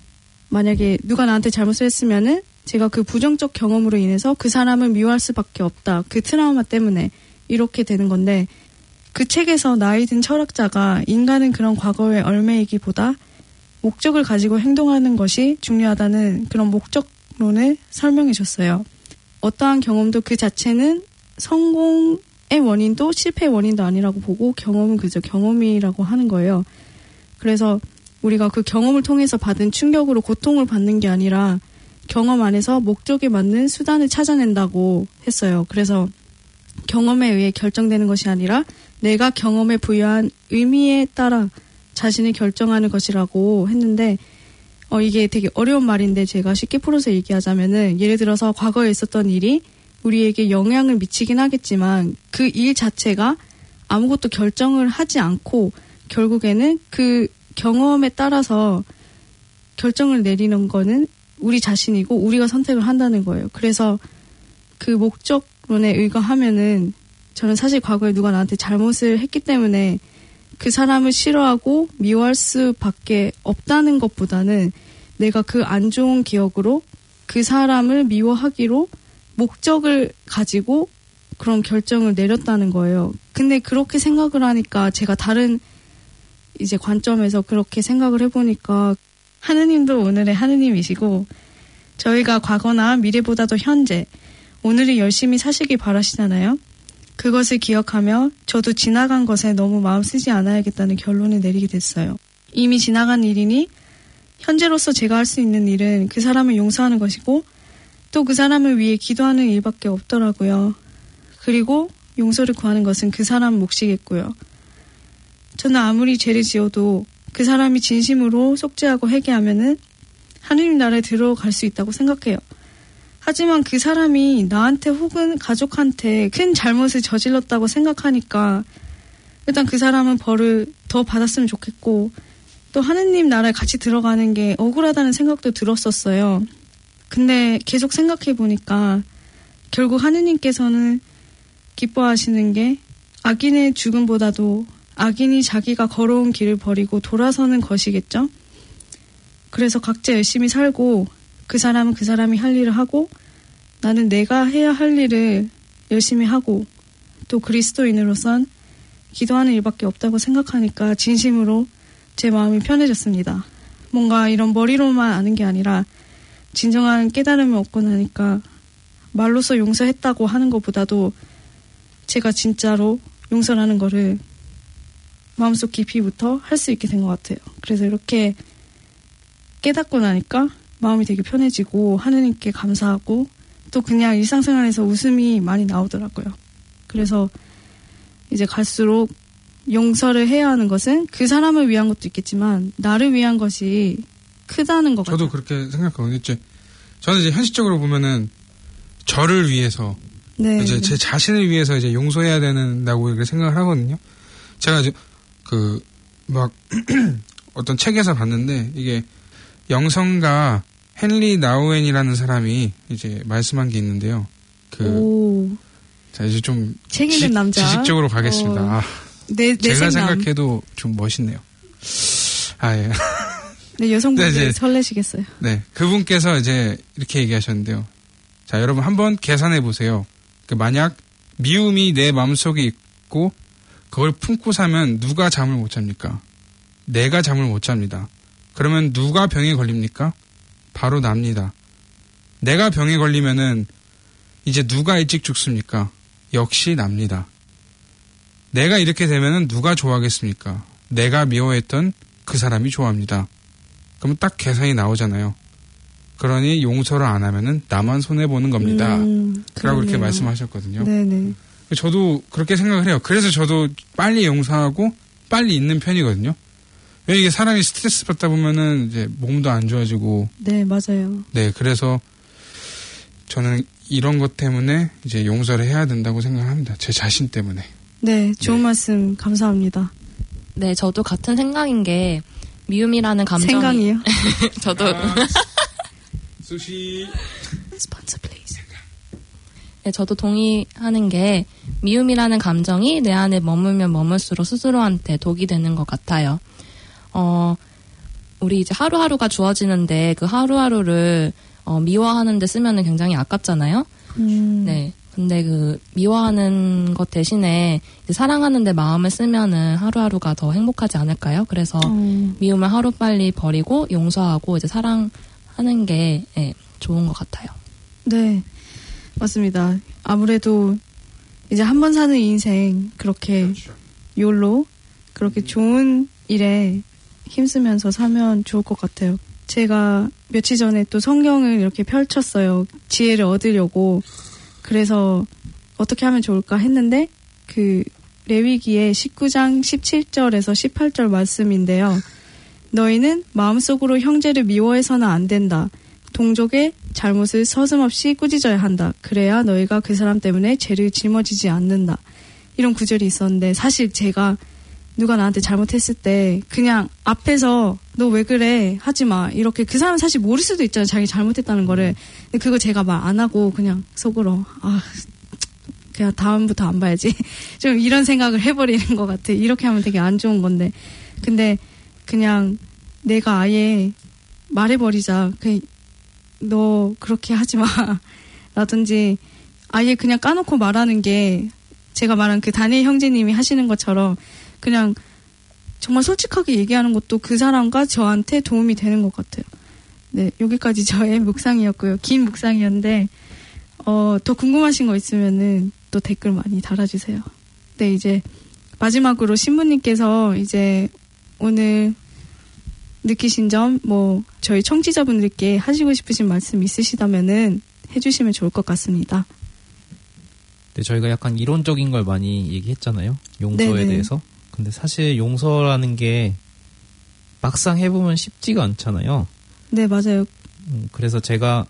만약에 누가 나한테 잘못을 했으면은 제가 그 부정적 경험으로 인해서 그 사람을 미워할 수밖에 없다. 그 트라우마 때문에 이렇게 되는 건데, 그 책에서 나이 든 철학자가 인간은 그런 과거의 얼매이기보다 목적을 가지고 행동하는 것이 중요하다는 그런 목적론을 설명해 줬어요. 어떠한 경험도 그 자체는 성공의 원인도 실패의 원인도 아니라고 보고 경험은 그저 경험이라고 하는 거예요. 그래서 우리가 그 경험을 통해서 받은 충격으로 고통을 받는 게 아니라 경험 안에서 목적에 맞는 수단을 찾아낸다고 했어요. 그래서 경험에 의해 결정되는 것이 아니라 내가 경험에 부여한 의미에 따라 자신을 결정하는 것이라고 했는데, 어, 이게 되게 어려운 말인데 제가 쉽게 풀어서 얘기하자면은, 예를 들어서 과거에 있었던 일이 우리에게 영향을 미치긴 하겠지만 그 일 자체가 아무것도 결정을 하지 않고 결국에는 그 경험에 따라서 결정을 내리는 거는 우리 자신이고 우리가 선택을 한다는 거예요. 그래서 그 목적론에 의거하면은 저는 사실 과거에 누가 나한테 잘못을 했기 때문에 그 사람을 싫어하고 미워할 수밖에 없다는 것보다는 내가 그 안 좋은 기억으로 그 사람을 미워하기로 목적을 가지고 그런 결정을 내렸다는 거예요. 근데 그렇게 생각을 하니까 제가 다른 이제 관점에서 그렇게 생각을 해보니까 하느님도 오늘의 하느님이시고 저희가 과거나 미래보다도 현재, 오늘을 열심히 사시길 바라시잖아요. 그것을 기억하며 저도 지나간 것에 너무 마음 쓰지 않아야겠다는 결론을 내리게 됐어요. 이미 지나간 일이니 현재로서 제가 할 수 있는 일은 그 사람을 용서하는 것이고 또 그 사람을 위해 기도하는 일밖에 없더라고요. 그리고 용서를 구하는 것은 그 사람 몫이겠고요. 저는 아무리 죄를 지어도 그 사람이 진심으로 속죄하고 회개하면은 하느님 나라에 들어갈 수 있다고 생각해요. 하지만 그 사람이 나한테 혹은 가족한테 큰 잘못을 저질렀다고 생각하니까 일단 그 사람은 벌을 더 받았으면 좋겠고 또 하느님 나라에 같이 들어가는 게 억울하다는 생각도 들었었어요. 근데 계속 생각해보니까 결국 하느님께서는 기뻐하시는 게 악인의 죽음보다도 악인이 자기가 걸어온 길을 버리고 돌아서는 것이겠죠? 그래서 각자 열심히 살고 그 사람은 그 사람이 할 일을 하고 나는 내가 해야 할 일을 열심히 하고 또 그리스도인으로선 기도하는 일밖에 없다고 생각하니까 진심으로 제 마음이 편해졌습니다. 뭔가 이런 머리로만 아는 게 아니라 진정한 깨달음을 얻고 나니까 말로써 용서했다고 하는 것보다도 제가 진짜로 용서라는 거를 마음속 깊이부터 할 수 있게 된 것 같아요. 그래서 이렇게 깨닫고 나니까 마음이 되게 편해지고 하느님께 감사하고 또 그냥 일상생활에서 웃음이 많이 나오더라고요. 그래서 이제 갈수록 용서를 해야 하는 것은 그 사람을 위한 것도 있겠지만 나를 위한 것이 크다는 것 같아요. 저도 그렇게 생각하거든요. 이제 저는 이제 현실적으로 보면은 저를 위해서 네, 이제 네. 제 자신을 위해서 이제 용서해야 된다고 이렇게 생각을 하거든요. 제가 이제 그 막 어떤 책에서 봤는데 이게 영성가 헨리 나우엔이라는 사람이 이제 말씀한 게 있는데요. 그 오. 자 이제 좀 책 읽는 지식, 남자. 지식적으로 가겠습니다. 어. 아, 내, 내 제가 생남. 생각해도 좀 멋있네요. 아 예. 네, 여성분들 네, 이제, 설레시겠어요. 네, 그분께서 이제 이렇게 얘기하셨는데요. 자, 여러분 한번 계산해 보세요. 그 만약 미움이 내 마음속에 있고 그걸 품고 사면 누가 잠을 못 잡니까? 내가 잠을 못 잡니다. 그러면 누가 병에 걸립니까? 바로 납니다. 내가 병에 걸리면은 이제 누가 일찍 죽습니까? 역시 납니다. 내가 이렇게 되면은 누가 좋아하겠습니까? 내가 미워했던 그 사람이 좋아합니다. 그러면 딱 계산이 나오잖아요. 그러니 용서를 안 하면은 나만 손해보는 겁니다. 음, 라고 이렇게 그러네요. 말씀하셨거든요. 네네. 저도 그렇게 생각을 해요. 그래서 저도 빨리 용서하고 빨리 잊는 편이거든요. 왜 이게 사람이 스트레스 받다 보면은 이제 몸도 안 좋아지고. 네, 맞아요. 네, 그래서 저는 이런 것 때문에 이제 용서를 해야 된다고 생각합니다. 제 자신 때문에. 네, 좋은 네. 말씀 감사합니다. 네, 저도 같은 생각인 게 미움이라는 감정이 생각이요? 저도 아, 수시 스폰서 플리즈. 네, 저도 동의하는 게 미움이라는 감정이 내 안에 머물면 머물수록 스스로한테 독이 되는 것 같아요. 어, 우리 이제 하루하루가 주어지는데 그 하루하루를 어, 미워하는데 쓰면은 굉장히 아깝잖아요. 음. 네. 근데 그 미워하는 것 대신에 이제 사랑하는데 마음을 쓰면은 하루하루가 더 행복하지 않을까요? 그래서 음. 미움을 하루 빨리 버리고 용서하고 이제 사랑하는 게 네, 좋은 것 같아요. 네, 맞습니다. 아무래도 이제 한 번 사는 인생 그렇게 그렇죠. 욜로 그렇게 좋은 일에 힘쓰면서 사면 좋을 것 같아요. 제가 며칠 전에 또 성경을 이렇게 펼쳤어요. 지혜를 얻으려고. 그래서 어떻게 하면 좋을까 했는데 그 레위기의 십구 장 십칠 절에서 십팔 절 말씀인데요. 너희는 마음속으로 형제를 미워해서는 안 된다. 동족의 잘못을 서슴없이 꾸짖어야 한다. 그래야 너희가 그 사람 때문에 죄를 짊어지지 않는다. 이런 구절이 있었는데 사실 제가 누가 나한테 잘못했을 때 그냥 앞에서 너 왜 그래 하지 마 이렇게 그 사람 사실 모를 수도 있잖아요. 자기 잘못했다는 거를. 근데 그거 제가 말 안 하고 그냥 속으로 아 그냥 다음부터 안 봐야지 좀 이런 생각을 해버리는 것 같아. 이렇게 하면 되게 안 좋은 건데 근데 그냥 내가 아예 말해버리자. 그 너 그렇게 하지 마 라든지 아예 그냥 까놓고 말하는 게 제가 말한 그 다니엘 형제님이 하시는 것처럼 그냥 정말 솔직하게 얘기하는 것도 그 사람과 저한테 도움이 되는 것 같아요. 네, 여기까지 저의 묵상이었고요. 긴 묵상이었는데 어, 더 궁금하신 거 있으면은 또 댓글 많이 달아주세요. 네, 이제 마지막으로 신부님께서 이제 오늘 느끼신 점, 뭐 저희 청취자분들께 하시고 싶으신 말씀 있으시다면은 해주시면 좋을 것 같습니다. 네, 저희가 약간 이론적인 걸 많이 얘기했잖아요. 용서에 네네. 대해서. 근데 사실 용서라는 게 막상 해보면 쉽지가 않잖아요. 네, 맞아요. 음, 그래서 제가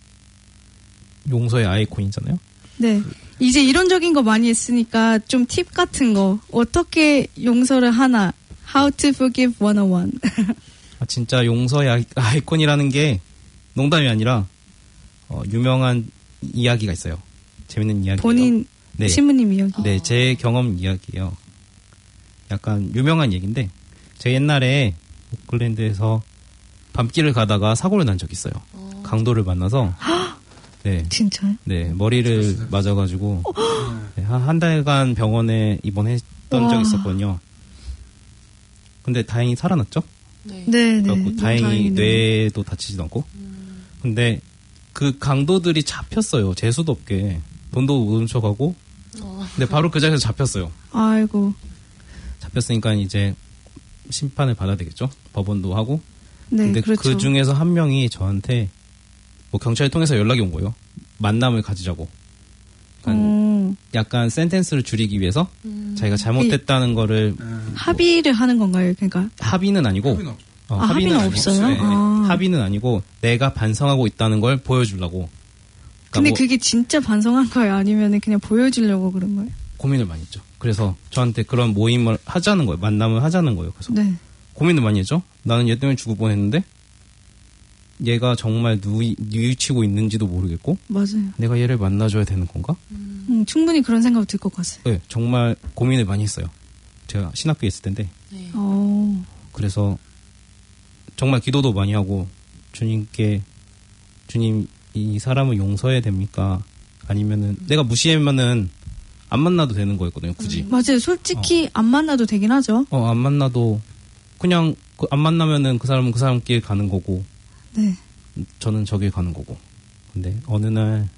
용서의 아이콘이잖아요. 네. 이제 이론적인 거 많이 했으니까 좀 팁 같은 거. 어떻게 용서를 하나. How to forgive 백일. 아, 진짜 용서의 아이, 아이콘이라는 게 농담이 아니라 어, 유명한 이야기가 있어요. 재밌는 이야기예요. 본인 네. 신부님 이야기. 네, 제 경험 이야기예요. 약간 유명한 얘기인데 제가 옛날에 오클랜드에서 밤길을 가다가 사고를 난 적이 있어요. 어. 강도를 만나서 네, 진짜요? 네, 머리를 맞아가지고 네, 한, 한 달간 병원에 입원했던 와. 적이 있었거든요. 근데 다행히 살아났죠? 네, 네. 그래갖고 다행히 다행이네요. 뇌도 다치지도 않고. 음. 근데 그 강도들이 잡혔어요. 재수도 없게. 돈도 못 훔쳐가고. 근데 바로 그 자리에서 잡혔어요. 아이고. 잡혔으니까 이제 심판을 받아야 되겠죠. 법원도 하고. 네, 근데 그렇죠. 그 중에서 한 명이 저한테 뭐 경찰을 통해서 연락이 온 거예요. 만남을 가지자고. 약간, 음. 약간 센텐스를 줄이기 위해서 음. 자기가 잘못했다는 거를 합의를 하는 건가요? 그러니까 합의는 아니고 합의는, 어, 아, 합의는, 합의는 없어요? 네, 아. 합의는 아니고 내가 반성하고 있다는 걸 보여주려고. 그러니까 근데 뭐 그게 진짜 반성한 거예요? 아니면 그냥 보여주려고 그런 거예요? 고민을 많이 했죠. 그래서 저한테 그런 모임을 하자는 거예요. 만남을 하자는 거예요. 그래서 네. 고민을 많이 했죠. 나는 얘 때문에 죽을 뻔했는데 얘가 정말 누이, 뉘우치고 있는지도 모르겠고 맞아요. 내가 얘를 만나줘야 되는 건가? 음, 충분히 그런 생각 들 것 같아요. 네, 정말 고민을 많이 했어요. 제가 신학교에 있을 텐데. 네. 오. 그래서 정말 기도도 많이 하고 주님께 주님 이 사람을 용서해야 됩니까? 아니면은 음. 내가 무시하면은 안 만나도 되는 거였거든요. 굳이. 음. 맞아요. 솔직히 어. 안 만나도 되긴 하죠. 어, 안 만나도 그냥 그 안 만나면은 그 사람은 그 사람 길 가는 거고. 네. 저는 저길 가는 거고. 근데 어느 날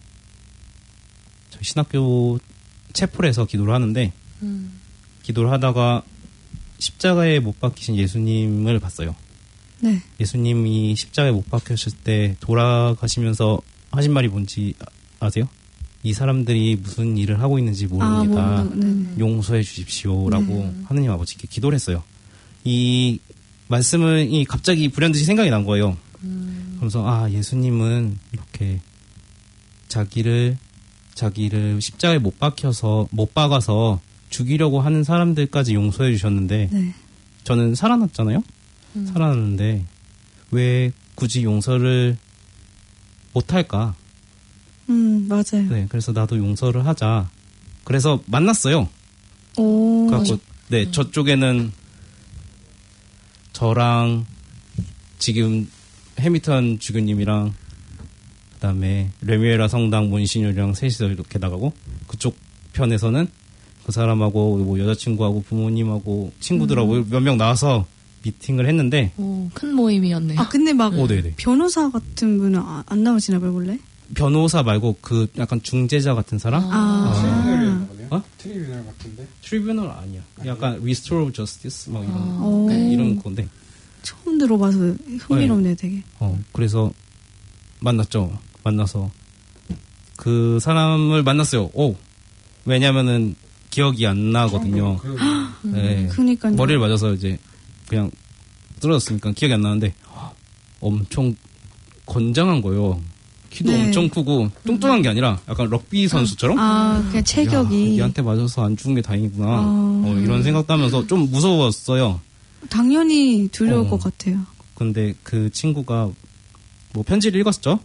저희 신학교 채플에서 기도를 하는데 음. 기도를 하다가 십자가에 못 박히신 예수님을 봤어요. 네. 예수님이 십자가에 못 박혔을 때 돌아가시면서 하신 말이 뭔지 아세요? 이 사람들이 무슨 일을 하고 있는지 모릅니다. 아, 뭐, 용서해 주십시오라고 네. 하느님 아버지께 기도를 했어요. 이 말씀을 이 갑자기 불현듯이 생각이 난 거예요. 음. 그래서 아 예수님은 이렇게 자기를 자기를 십자가에 못 박혀서 못 박아서 죽이려고 하는 사람들까지 용서해 주셨는데 네. 저는 살아났잖아요. 음. 살아났는데 왜 굳이 용서를 못 할까? 음 맞아요. 네, 그래서 나도 용서를 하자. 그래서 만났어요. 오. 그래갖고 네 음. 저쪽에는 저랑 지금 해미턴 주교님이랑 그다음에 레미에라 성당 몬시뉴랑 셋이서 이렇게 나가고 그쪽 편에서는 그 사람하고 뭐 여자친구하고 부모님하고 친구들하고 음. 몇 명 나와서 미팅을 했는데 오, 큰 모임이었네요. 아 근데 막 오, 네네. 변호사 같은 분은 안 나오시나 봐요 원래? 변호사 말고 그 약간 중재자 같은 사람? 아. 트리뷰널 아. 어? 트리뷰널 같은데? 트리뷰널 아니야. 약간 Restore of Justice 막 이런 아. 네, 이런 건데. 처음 들어봐서 흥미롭네요, 되게. 어, 그래서 만났죠. 만나서 그 사람을 만났어요. 오, 왜냐면은 기억이 안 나거든요. 네, 그러니까요. 머리를 맞아서 이제 그냥 쓰러졌으니까 기억이 안 나는데 엄청 건장한 거예요. 키도 네. 엄청 크고 뚱뚱한 게 아니라 약간 럭비 선수처럼. 아, 그냥 체격이. 야, 얘한테 맞아서 안 죽은 게 다행이구나. 아. 어, 이런 생각도 하면서 좀 무서웠어요. 당연히 두려울 어. 것 같아요. 근데 그 친구가 뭐 편지를 읽었죠?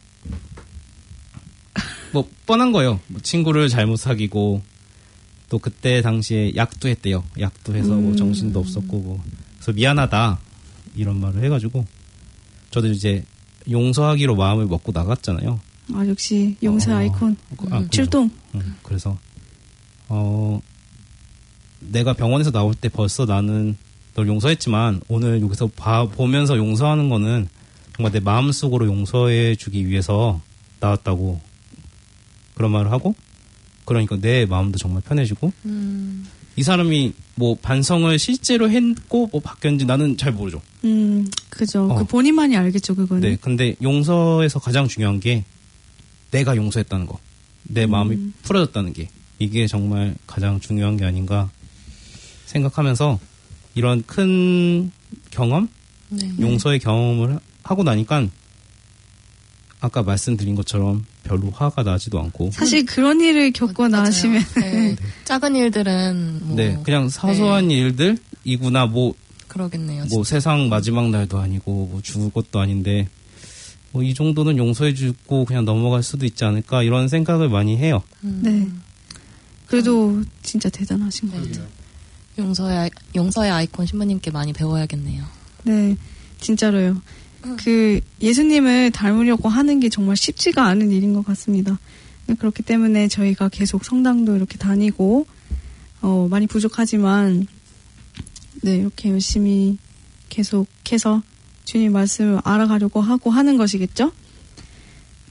뭐 뻔한 거예요. 뭐 친구를 잘못 사귀고 또 그때 당시에 약도 했대요. 약도 해서 음. 뭐 정신도 없었고 뭐 그래서 미안하다 이런 말을 해가지고 저도 이제 용서하기로 마음을 먹고 나갔잖아요. 아 역시 용서 어, 아이콘 아, 음. 출동. 음, 그래서 어 내가 병원에서 나올 때 벌써 나는 널 용서했지만 오늘 여기서 봐, 보면서 용서하는 거는 정말 내 마음속으로 용서해 주기 위해서 나왔다고 그런 말을 하고 그러니까 내 마음도 정말 편해지고 음. 이 사람이 뭐 반성을 실제로 했고 뭐 바뀌었는지 나는 잘 모르죠. 음, 그죠. 어. 그 본인만이 알겠죠, 그거는. 네, 근데 용서에서 가장 중요한 게 내가 용서했다는 거, 내 음. 마음이 풀어졌다는 게 이게 정말 가장 중요한 게 아닌가 생각하면서 이런 큰 경험, 네. 용서의 경험을 하고 나니까 아까 말씀드린 것처럼 별로 화가 나지도 않고 사실 그런 일을 겪고 나시면 네. 네. 작은 일들은 뭐 네 그냥 사소한 네. 일들이구나 뭐 그러겠네요. 뭐 진짜. 세상 마지막 날도 아니고 뭐 죽을 것도 아닌데 뭐 이 정도는 용서해주고 그냥 넘어갈 수도 있지 않을까 이런 생각을 많이 해요. 음. 네. 그래도 진짜 대단하신 것 네. 같아요. 용서의 아이, 용서의 아이콘 신부님께 많이 배워야겠네요. 네, 진짜로요. 그 예수님을 닮으려고 하는 게 정말 쉽지가 않은 일인 것 같습니다. 그렇기 때문에 저희가 계속 성당도 이렇게 다니고 어, 많이 부족하지만 네 이렇게 열심히 계속해서 주님 말씀을 알아가려고 하고 하는 것이겠죠.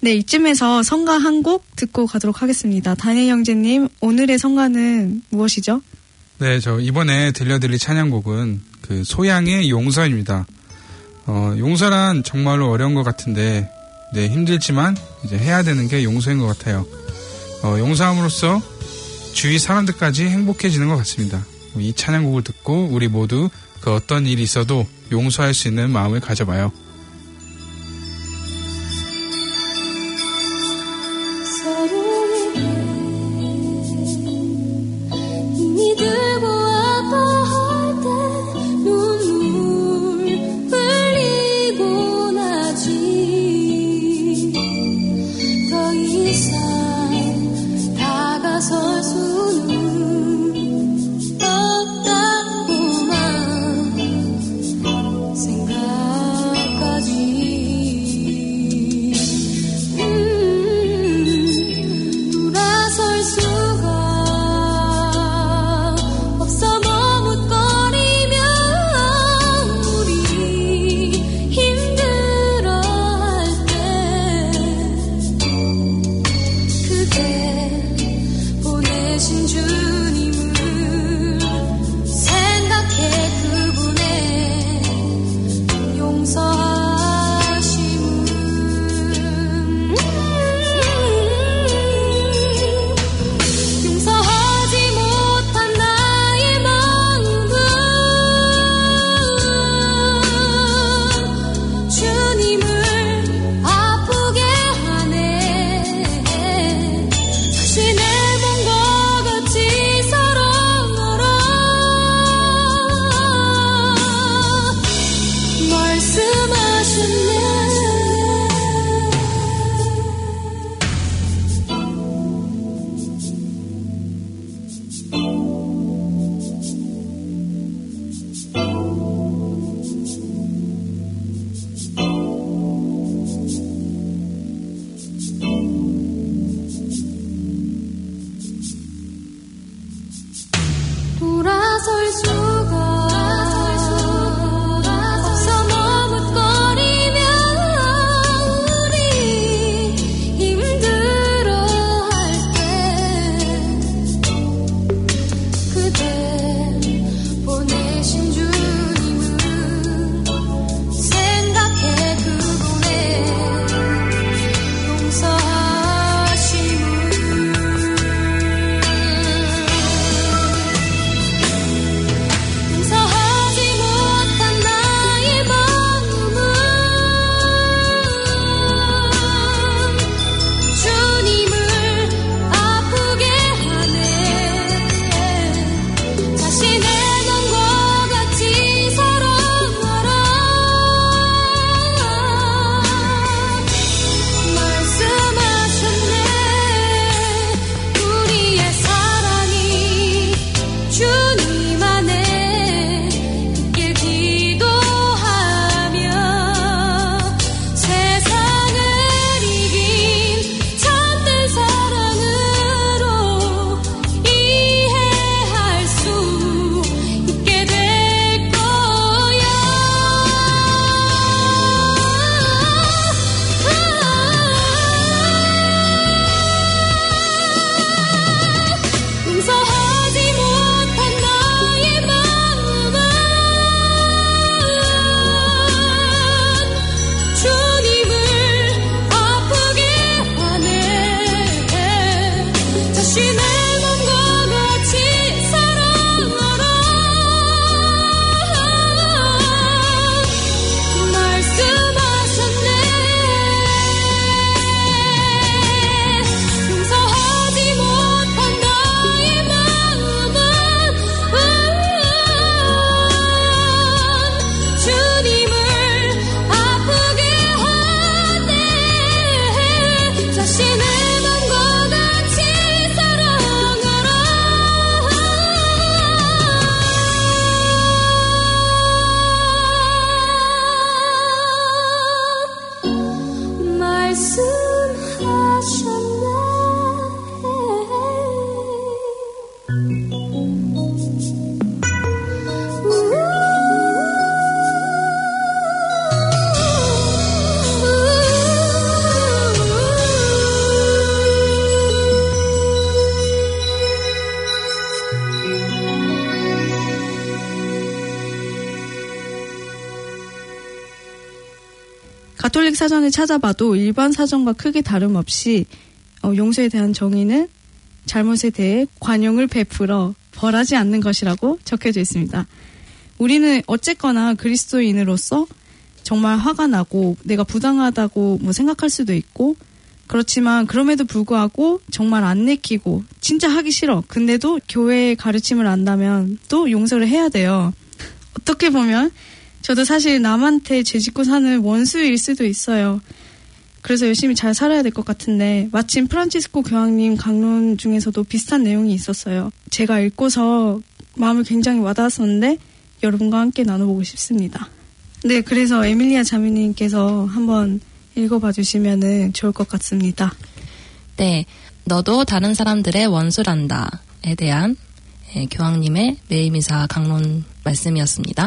네, 이쯤에서 성가 한 곡 듣고 가도록 하겠습니다. 다니엘 형제님, 오늘의 성가는 무엇이죠? 네, 저 이번에 들려드릴 찬양곡은 그 소양의 용서입니다. 어, 용서란 정말로 어려운 것 같은데, 네, 힘들지만 이제 해야 되는 게 용서인 것 같아요. 어, 용서함으로써 주위 사람들까지 행복해지는 것 같습니다. 이 찬양곡을 듣고 우리 모두 그 어떤 일이 있어도 용서할 수 있는 마음을 가져봐요. 이미 들고 아파할 때 눈물 흘리고 나지 더 이상 다가설 수는 없다고만 생각하지. 음, 돌아설 수가 없어 머뭇거리며 우리 힘들어할 때 그대 보내신 주님을 생각해 그분의 용서하심을 용서하지 못한 나의 마음은 주님을 아프게 하네. 다시 내 몸과 같이 살아가라 말씀하셨네. 돌아설 수가 없어 머뭇거리며 우리 힘들어할 때 그대 보내신 주님을 생각해 그분의 용서하심을 용서하지 못한 나의 마음은 주님을 아프게 하네. 다시 내 몸과 같이 살아가라 말씀하셨네. 우리의 사랑이 주님 안에 있길 기도하며 세상을 이긴 참된 사랑으로 이해할 수 있게 될 거야. 용서하지 못한 나의 마음은 주님을 아프게 하네. 다시 내 몸과 같이 살아가라 말씀하셨네. 용서하지 못한 나의 마음은 주님을 아프게 하네. 다시 내 몸과 같이 살아가라 가톨릭 사전을 찾아봐도 일반 사전과 크게 다름없이 어, 용서에 대한 정의는 잘못에 대해 관용을 베풀어 벌하지 않는 것이라고 적혀져 있습니다. 우리는 어쨌거나 그리스도인으로서 정말 화가 나고 내가 부당하다고 뭐 생각할 수도 있고, 그렇지만 그럼에도 불구하고 정말 안 내키고 진짜 하기 싫어. 근데도 교회의 가르침을 안다면 또 용서를 해야 돼요. 어떻게 보면 저도 사실 남한테 죄짓고 사는 원수일 수도 있어요. 그래서 열심히 잘 살아야 될 것 같은데, 마침 프란치스코 교황님 강론 중에서도 비슷한 내용이 있었어요. 제가 읽고서 마음을 굉장히 와닿았었는데 여러분과 함께 나눠보고 싶습니다. 네, 그래서 에밀리아 자매님께서 한번 읽어봐 주시면 좋을 것 같습니다. 네, 너도 다른 사람들의 원수란다에 대한 교황님의 매일미사 강론 말씀이었습니다.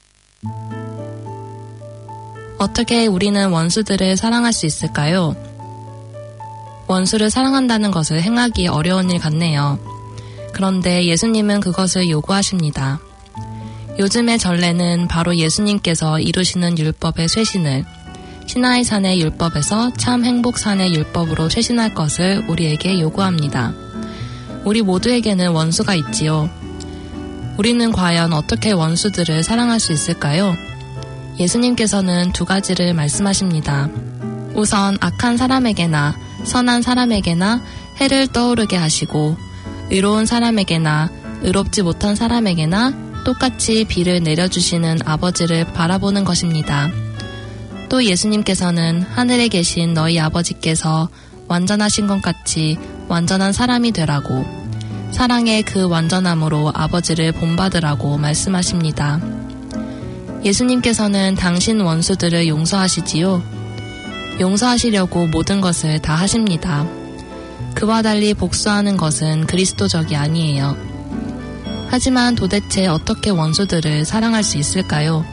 어떻게 우리는 원수들을 사랑할 수 있을까요? 원수를 사랑한다는 것을 행하기 어려운 일 같네요. 그런데 예수님은 그것을 요구하십니다. 요즘의 전례는 바로 예수님께서 이루시는 율법의 쇄신을 시나이 산의 율법에서 참 행복산의 율법으로 쇄신할 것을 우리에게 요구합니다. 우리 모두에게는 원수가 있지요. 우리는 과연 어떻게 원수들을 사랑할 수 있을까요? 예수님께서는 두 가지를 말씀하십니다. 우선 악한 사람에게나 선한 사람에게나 해를 떠오르게 하시고, 의로운 사람에게나 의롭지 못한 사람에게나 똑같이 비를 내려주시는 아버지를 바라보는 것입니다. 또 예수님께서는 하늘에 계신 너희 아버지께서 완전하신 것 같이 완전한 사람이 되라고, 사랑의 그 완전함으로 아버지를 본받으라고 말씀하십니다. 예수님께서는 당신 원수들을 용서하시지요. 용서하시려고 모든 것을 다 하십니다. 그와 달리 복수하는 것은 그리스도적이 아니에요. 하지만 도대체 어떻게 원수들을 사랑할 수 있을까요?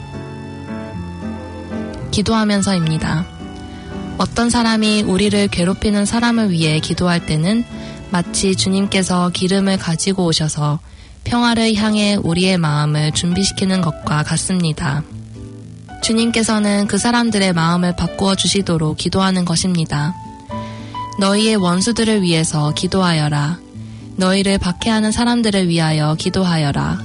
기도하면서입니다. 어떤 사람이 우리를 괴롭히는 사람을 위해 기도할 때는 마치 주님께서 기름을 가지고 오셔서 평화를 향해 우리의 마음을 준비시키는 것과 같습니다. 주님께서는 그 사람들의 마음을 바꾸어 주시도록 기도하는 것입니다. 너희의 원수들을 위해서 기도하여라. 너희를 박해하는 사람들을 위하여 기도하여라.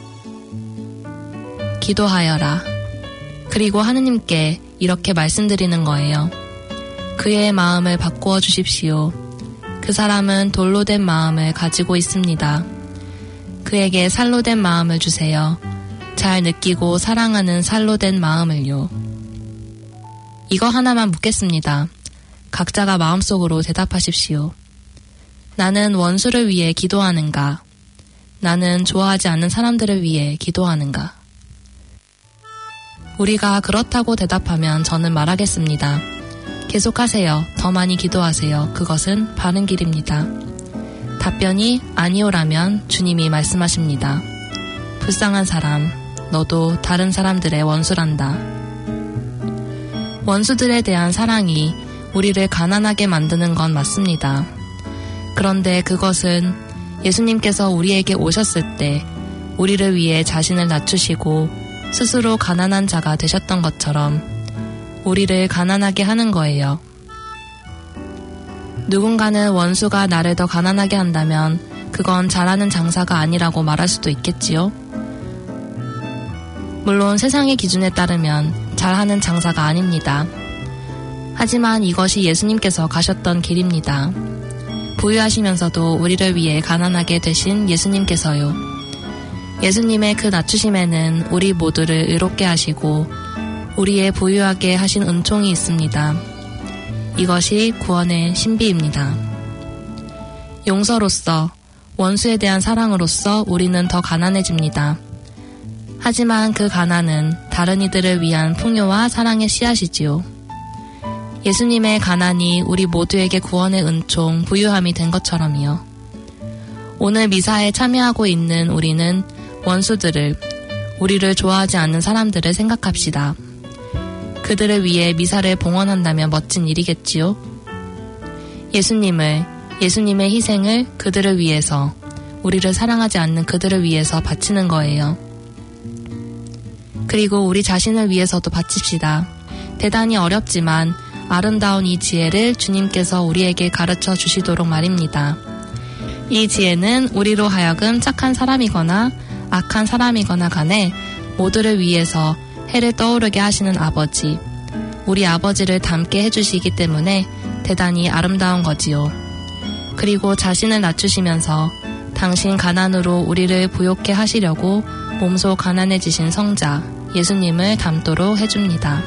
기도하여라. 그리고 하느님께 이렇게 말씀드리는 거예요. 그의 마음을 바꾸어 주십시오. 그 사람은 돌로 된 마음을 가지고 있습니다. 그에게 살로 된 마음을 주세요. 잘 느끼고 사랑하는 살로 된 마음을요. 이거 하나만 묻겠습니다. 각자가 마음속으로 대답하십시오. 나는 원수를 위해 기도하는가? 나는 좋아하지 않는 사람들을 위해 기도하는가? 우리가 그렇다고 대답하면 저는 말하겠습니다. 계속하세요. 더 많이 기도하세요. 그것은 바른 길입니다. 답변이 아니오라면 주님이 말씀하십니다. 불쌍한 사람, 너도 다른 사람들의 원수란다. 원수들에 대한 사랑이 우리를 가난하게 만드는 건 맞습니다. 그런데 그것은 예수님께서 우리에게 오셨을 때 우리를 위해 자신을 낮추시고 스스로 가난한 자가 되셨던 것처럼 우리를 가난하게 하는 거예요. 누군가는 원수가 나를 더 가난하게 한다면 그건 잘하는 장사가 아니라고 말할 수도 있겠지요. 물론 세상의 기준에 따르면 잘하는 장사가 아닙니다. 하지만 이것이 예수님께서 가셨던 길입니다. 부유하시면서도 우리를 위해 가난하게 되신 예수님께서요. 예수님의 그 낮추심에는 우리 모두를 의롭게 하시고 우리의 부유하게 하신 은총이 있습니다. 이것이 구원의 신비입니다. 용서로서, 원수에 대한 사랑으로서 우리는 더 가난해집니다. 하지만 그 가난은 다른 이들을 위한 풍요와 사랑의 씨앗이지요. 예수님의 가난이 우리 모두에게 구원의 은총, 부유함이 된 것처럼이요. 오늘 미사에 참여하고 있는 우리는 원수들을, 우리를 좋아하지 않는 사람들을 생각합시다. 그들을 위해 미사를 봉헌한다면 멋진 일이겠지요. 예수님을, 예수님의 희생을 그들을 위해서, 우리를 사랑하지 않는 그들을 위해서 바치는 거예요. 그리고 우리 자신을 위해서도 바칩시다. 대단히 어렵지만 아름다운 이 지혜를 주님께서 우리에게 가르쳐 주시도록 말입니다. 이 지혜는 우리로 하여금 착한 사람이거나 악한 사람이거나 간에 모두를 위해서 해를 떠오르게 하시는 아버지, 우리 아버지를 닮게 해주시기 때문에 대단히 아름다운 거지요. 그리고 자신을 낮추시면서 당신 가난으로 우리를 부욕해 하시려고 몸소 가난해지신 성자 예수님을 닮도록 해줍니다.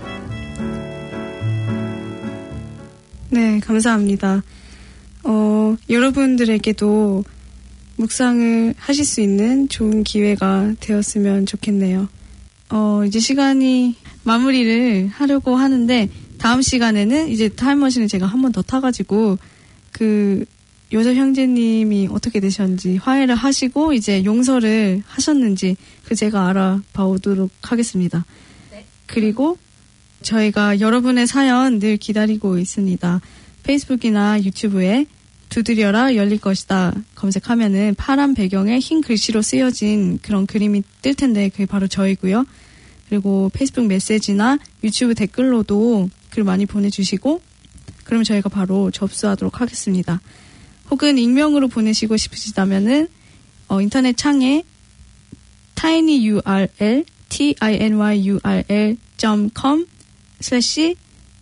네, 감사합니다. 어, 여러분들에게도 묵상을 하실 수 있는 좋은 기회가 되었으면 좋겠네요. 어, 이제 시간이 마무리를 하려고 하는데, 다음 시간에는 이제 타임머신을 제가 한 번 더 타가지고, 그, 요셉 형제님이 어떻게 되셨는지, 화해를 하시고, 이제 용서를 하셨는지, 그 제가 알아봐 오도록 하겠습니다. 네. 그리고, 저희가 여러분의 사연 늘 기다리고 있습니다. 페이스북이나 유튜브에 두드려라 열릴 것이다 검색하면은 파란 배경에 흰 글씨로 쓰여진 그런 그림이 뜰 텐데 그게 바로 저이고요. 그리고 페이스북 메시지나 유튜브 댓글로도 글 많이 보내주시고 그럼 저희가 바로 접수하도록 하겠습니다. 혹은 익명으로 보내시고 싶으시다면은 어, 인터넷 창에 tinyurl tinyurl 점 com 슬래시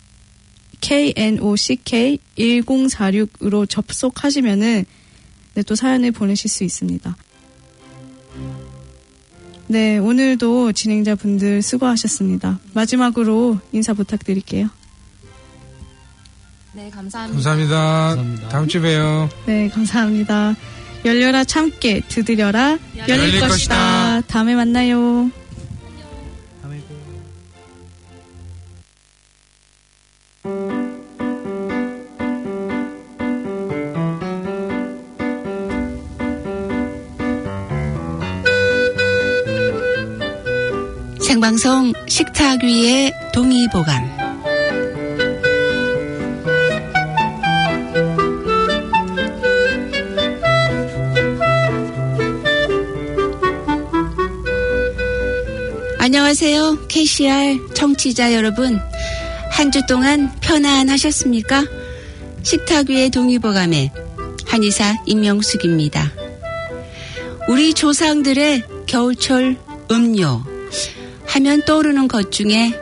knock 일공사육으로 접속하시면은 네, 또 사연을 보내실 수 있습니다. 네, 오늘도 진행자분들 수고하셨습니다. 마지막으로 인사 부탁드릴게요. 네, 감사합니다. 감사합니다. 감사합니다. 다음 주에 봬요. 네, 감사합니다. 열려라 참깨 두드려라 열릴, 열릴 것이다. 것이다. 다음에 만나요. 생방송 식탁 위의 동의보감. 안녕하세요. 케이씨알 청취자 여러분. 한 주 동안 편안하셨습니까? 식탁 위의 동의보감의 한의사 임명숙입니다. 우리 조상들의 겨울철 음료 하면 떠오르는 것 중에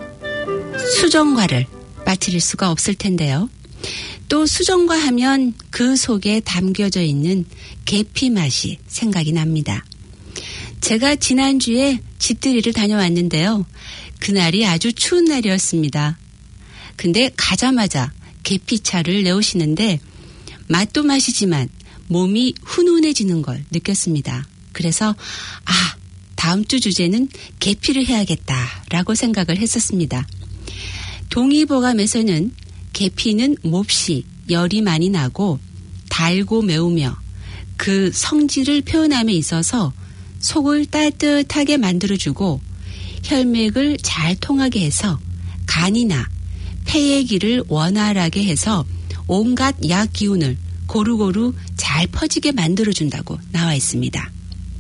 수정과를 빠뜨릴 수가 없을 텐데요. 또 수정과 하면 그 속에 담겨져 있는 계피 맛이 생각이 납니다. 제가 지난주에 집들이를 다녀왔는데요. 그날이 아주 추운 날이었습니다. 근데 가자마자 계피차를 내오시는데 맛도 맛이지만 몸이 훈훈해지는 걸 느꼈습니다. 그래서 아, 다음 주 주제는 계피를 해야겠다라고 생각을 했었습니다. 동의보감에서는 계피는 몹시 열이 많이 나고 달고 매우며 그 성질을 표현함에 있어서 속을 따뜻하게 만들어주고 혈맥을 잘 통하게 해서 간이나 폐의 길을 원활하게 해서 온갖 약 기운을 고루고루 잘 퍼지게 만들어준다고 나와 있습니다.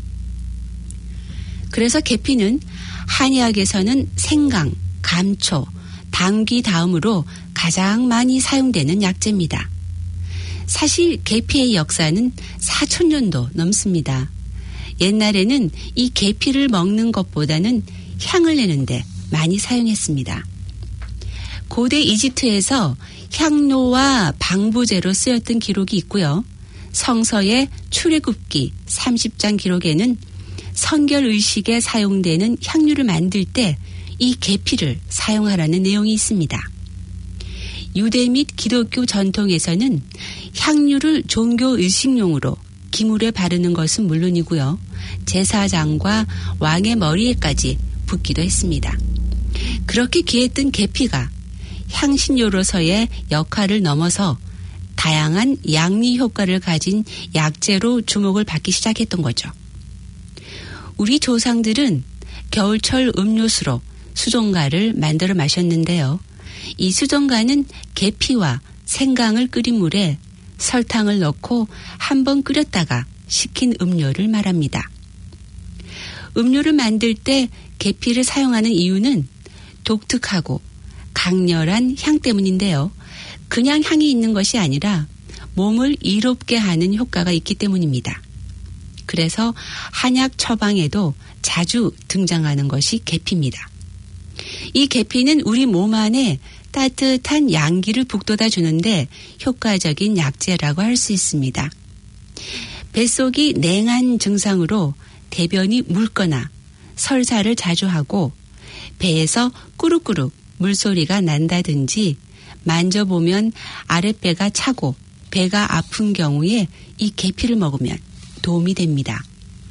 그래서 계피는 한의학에서는 생강, 감초, 당귀 다음으로 가장 많이 사용되는 약재입니다. 사실 계피의 역사는 사천 년도 넘습니다. 옛날에는 이 계피를 먹는 것보다는 향을 내는데 많이 사용했습니다. 고대 이집트에서 향료와 방부제로 쓰였던 기록이 있고요. 성서의 출애굽기 삼십 장 기록에는 성결의식에 사용되는 향료를 만들 때 이 계피를 사용하라는 내용이 있습니다. 유대 및 기독교 전통에서는 향료를 종교 의식용으로 기물에 바르는 것은 물론이고요. 제사장과 왕의 머리에까지 붓기도 했습니다. 그렇게 귀했던 계피가 향신료로서의 역할을 넘어서 다양한 양리 효과를 가진 약재로 주목을 받기 시작했던 거죠. 우리 조상들은 겨울철 음료수로 수정과를 만들어 마셨는데요. 이 수정과는 계피와 생강을 끓인 물에 설탕을 넣고 한번 끓였다가 식힌 음료를 말합니다. 음료를 만들 때 계피를 사용하는 이유는 독특하고 강렬한 향 때문인데요. 그냥 향이 있는 것이 아니라 몸을 이롭게 하는 효과가 있기 때문입니다. 그래서 한약 처방에도 자주 등장하는 것이 계피입니다. 이 계피는 우리 몸 안에 따뜻한 양기를 북돋아 주는데 효과적인 약재라고 할 수 있습니다. 뱃속이 냉한 증상으로 대변이 묽거나 설사를 자주 하고 배에서 꾸룩꾸룩 물소리가 난다든지 만져보면 아랫배가 차고 배가 아픈 경우에 이 계피를 먹으면 도움이 됩니다.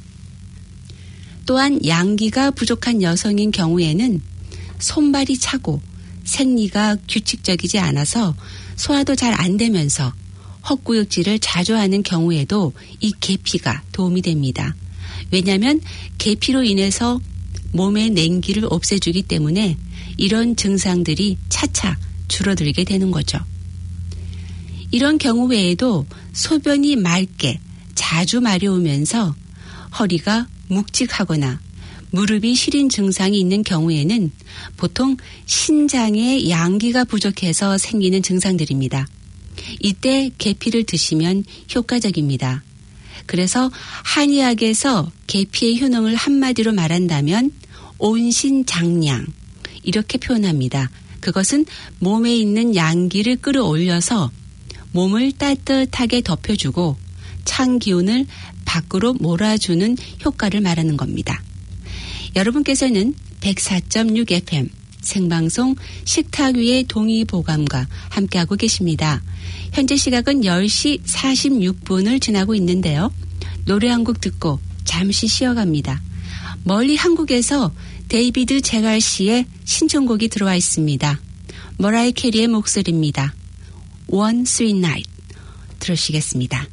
또한 양기가 부족한 여성인 경우에는 손발이 차고 생리가 규칙적이지 않아서 소화도 잘 안 되면서 헛구역질을 자주 하는 경우에도 이 계피가 도움이 됩니다. 왜냐하면 계피로 인해서 몸의 냉기를 없애주기 때문에 이런 증상들이 차차 줄어들게 되는 거죠. 이런 경우 외에도 소변이 맑게 자주 마려우면서 허리가 묵직하거나 무릎이 시린 증상이 있는 경우에는 보통 신장에 양기가 부족해서 생기는 증상들입니다. 이때 계피를 드시면 효과적입니다. 그래서 한의학에서 계피의 효능을 한마디로 말한다면 온신장량 이렇게 표현합니다. 그것은 몸에 있는 양기를 끌어올려서 몸을 따뜻하게 덮여주고 찬 기운을 밖으로 몰아주는 효과를 말하는 겁니다. 여러분께서는 백사 점 육 에프엠 생방송 식탁 위의 동의보감과 함께하고 계십니다. 현재 시각은 열 시 사십육 분을 지나고 있는데요. 노래 한 곡 듣고 잠시 쉬어갑니다. 멀리 한국에서 데이비드 제갈 씨의 신청곡이 들어와 있습니다. 머라이 캐리의 목소리입니다. One Sweet Night 들으시겠습니다.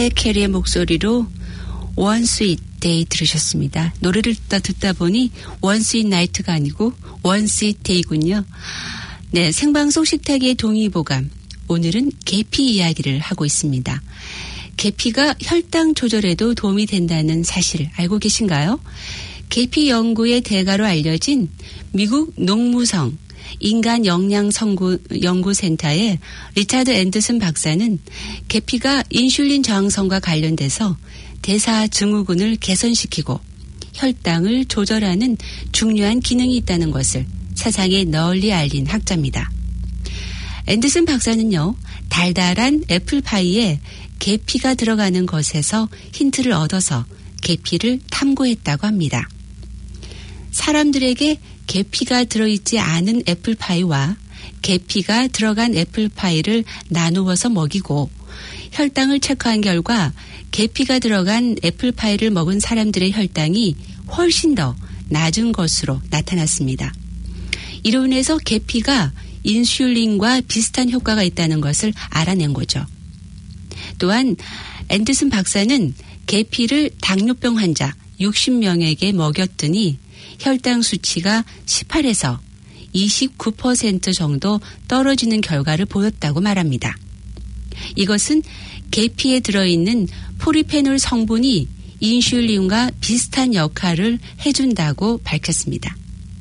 머라이어 캐리의 목소리로 One Sweet Day 들으셨습니다. 노래를 듣다 듣다 보니 One Sweet Night가 아니고 One Sweet Day군요. 네, 생방송 식탁의 동의보감. 오늘은 계피 이야기를 하고 있습니다. 계피가 혈당 조절에도 도움이 된다는 사실 알고 계신가요? 계피 연구의 대가로 알려진 미국 농무성 인간 영양 연구, 연구센터의 리차드 앤더슨 박사는 계피가 인슐린 저항성과 관련돼서 대사 증후군을 개선시키고 혈당을 조절하는 중요한 기능이 있다는 것을 세상에 널리 알린 학자입니다. 앤더슨 박사는요, 달달한 애플파이에 계피가 들어가는 것에서 힌트를 얻어서 계피를 탐구했다고 합니다. 사람들에게 계피가 들어있지 않은 애플파이와 계피가 들어간 애플파이를 나누어서 먹이고 혈당을 체크한 결과 계피가 들어간 애플파이를 먹은 사람들의 혈당이 훨씬 더 낮은 것으로 나타났습니다. 이로 인해서 계피가 인슐린과 비슷한 효과가 있다는 것을 알아낸 거죠. 또한 앤더슨 박사는 계피를 당뇨병 환자 육십 명에게 먹였더니 혈당 수치가 십팔에서 이십구 퍼센트 정도 떨어지는 결과를 보였다고 말합니다. 이것은 계피에 들어있는 포리페놀 성분이 인슐린과 비슷한 역할을 해준다고 밝혔습니다.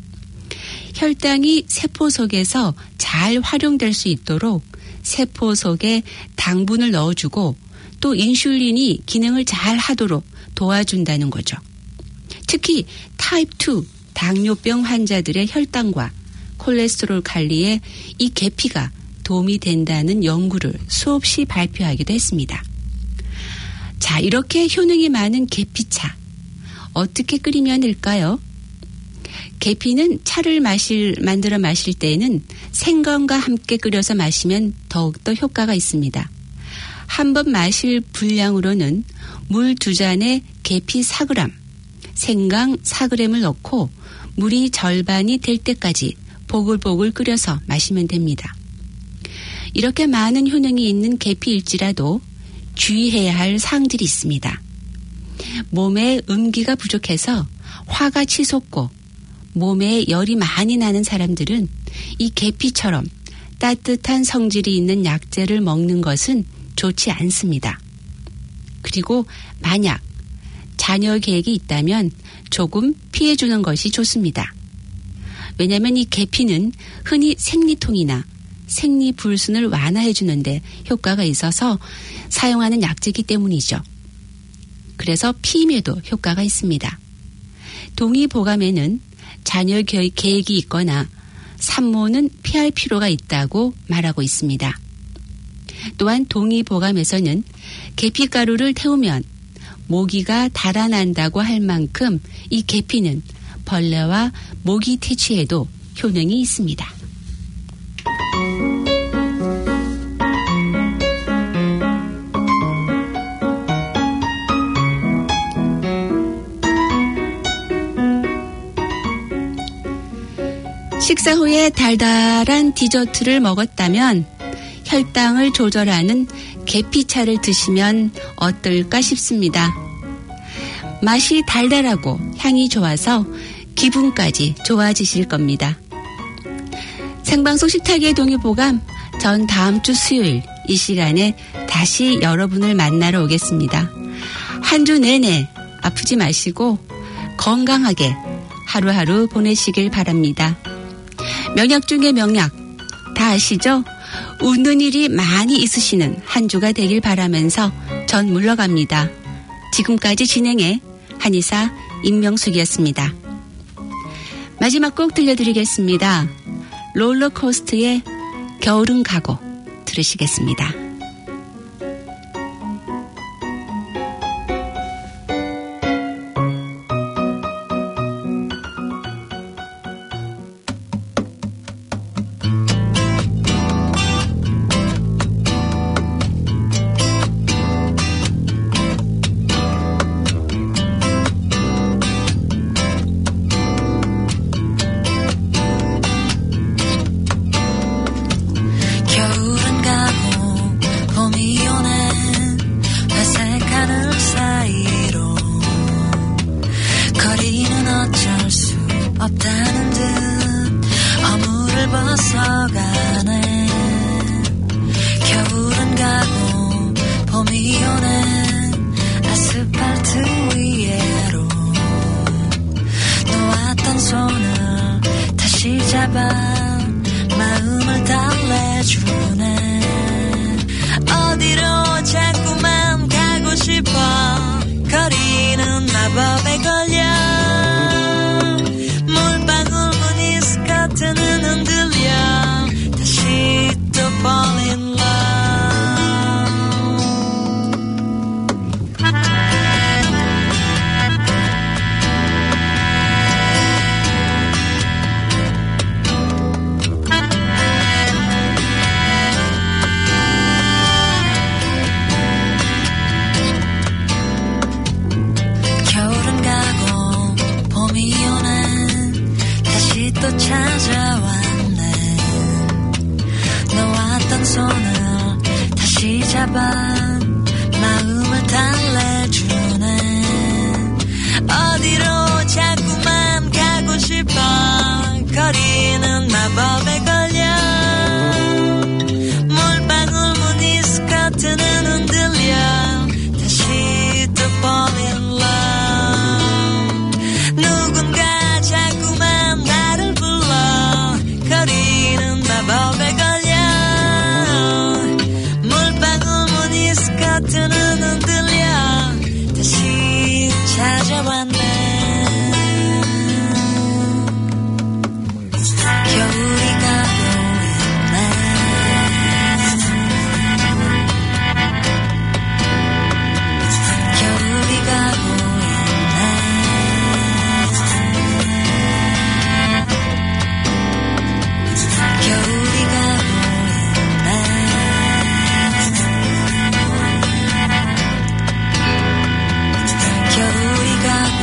혈당이 세포 속에서 잘 활용될 수 있도록 세포 속에 당분을 넣어주고 또 인슐린이 기능을 잘 하도록 도와준다는 거죠. 특히 타입 투 당뇨병 환자들의 혈당과 콜레스테롤 관리에 이 계피가 도움이 된다는 연구를 수없이 발표하기도 했습니다. 자, 이렇게 효능이 많은 계피차 어떻게 끓이면 될까요? 계피는 차를 마실, 만들어 마실 때에는 생강과 함께 끓여서 마시면 더욱더 효과가 있습니다. 한 번 마실 분량으로는 물 두 잔에 계피 사 그램, 생강 사 그램을 넣고 물이 절반이 될 때까지 보글보글 끓여서 마시면 됩니다. 이렇게 많은 효능이 있는 계피일지라도 주의해야 할 사항들이 있습니다. 몸에 음기가 부족해서 화가 치솟고 몸에 열이 많이 나는 사람들은 이 계피처럼 따뜻한 성질이 있는 약재를 먹는 것은 좋지 않습니다. 그리고 만약 자녀 계획이 있다면 조금 피해주는 것이 좋습니다. 왜냐하면 이 계피는 흔히 생리통이나 생리불순을 완화해주는데 효과가 있어서 사용하는 약재이기 때문이죠. 그래서 피임에도 효과가 있습니다. 동의보감에는 자녀 계획이 있거나 산모는 피할 필요가 있다고 말하고 있습니다. 또한 동의보감에서는 계피가루를 태우면 모기가 달아난다고 할 만큼 이 계피는 벌레와 모기 퇴치에도 효능이 있습니다. 식사 후에 달달한 디저트를 먹었다면 혈당을 조절하는 계피차를 드시면 어떨까 싶습니다. 맛이 달달하고 향이 좋아서 기분까지 좋아지실 겁니다. 생방송 식탁의 동의보감, 전 다음 주 수요일 이 시간에 다시 여러분을 만나러 오겠습니다. 한 주 내내 아프지 마시고 건강하게 하루하루 보내시길 바랍니다. 명약 중에 명약 다 아시죠? 웃는 일이 많이 있으시는 한 주가 되길 바라면서 전 물러갑니다. 지금까지 진행해 한의사 임명숙이었습니다. 마지막 곡 들려드리겠습니다. 롤러코스트의 겨울은 가고 들으시겠습니다. 겨울은 가고 없다는 듯 어물을 벗어가네. 겨울은 가고 봄이 오는 아스팔트 위에로 놓았던 손을 다시 잡아 마음을 달래주네. 어디로 자꾸만 가고 싶어. 거리는 마법에 걸려. 물방울 무늬 스커트는 흔들려. 다시 또 fall in love. 또 찾아왔네. 놓았던 손을 다시 잡아 마음을 달래주네. 어디로 자꾸만 가고 싶어. 거리는 마법에 걸려. 물방울 무늬 스커트는 흔들려. 다시 또 fall in love. 누군가 자꾸만 나를 거리는 마법에 걸려. 물방울 무늬 스커트는 흔들려. 다시 찾아왔네. 겨울이 가고 있네. 겨울이 가고 겨울이 가고 있네. 겨울이 가고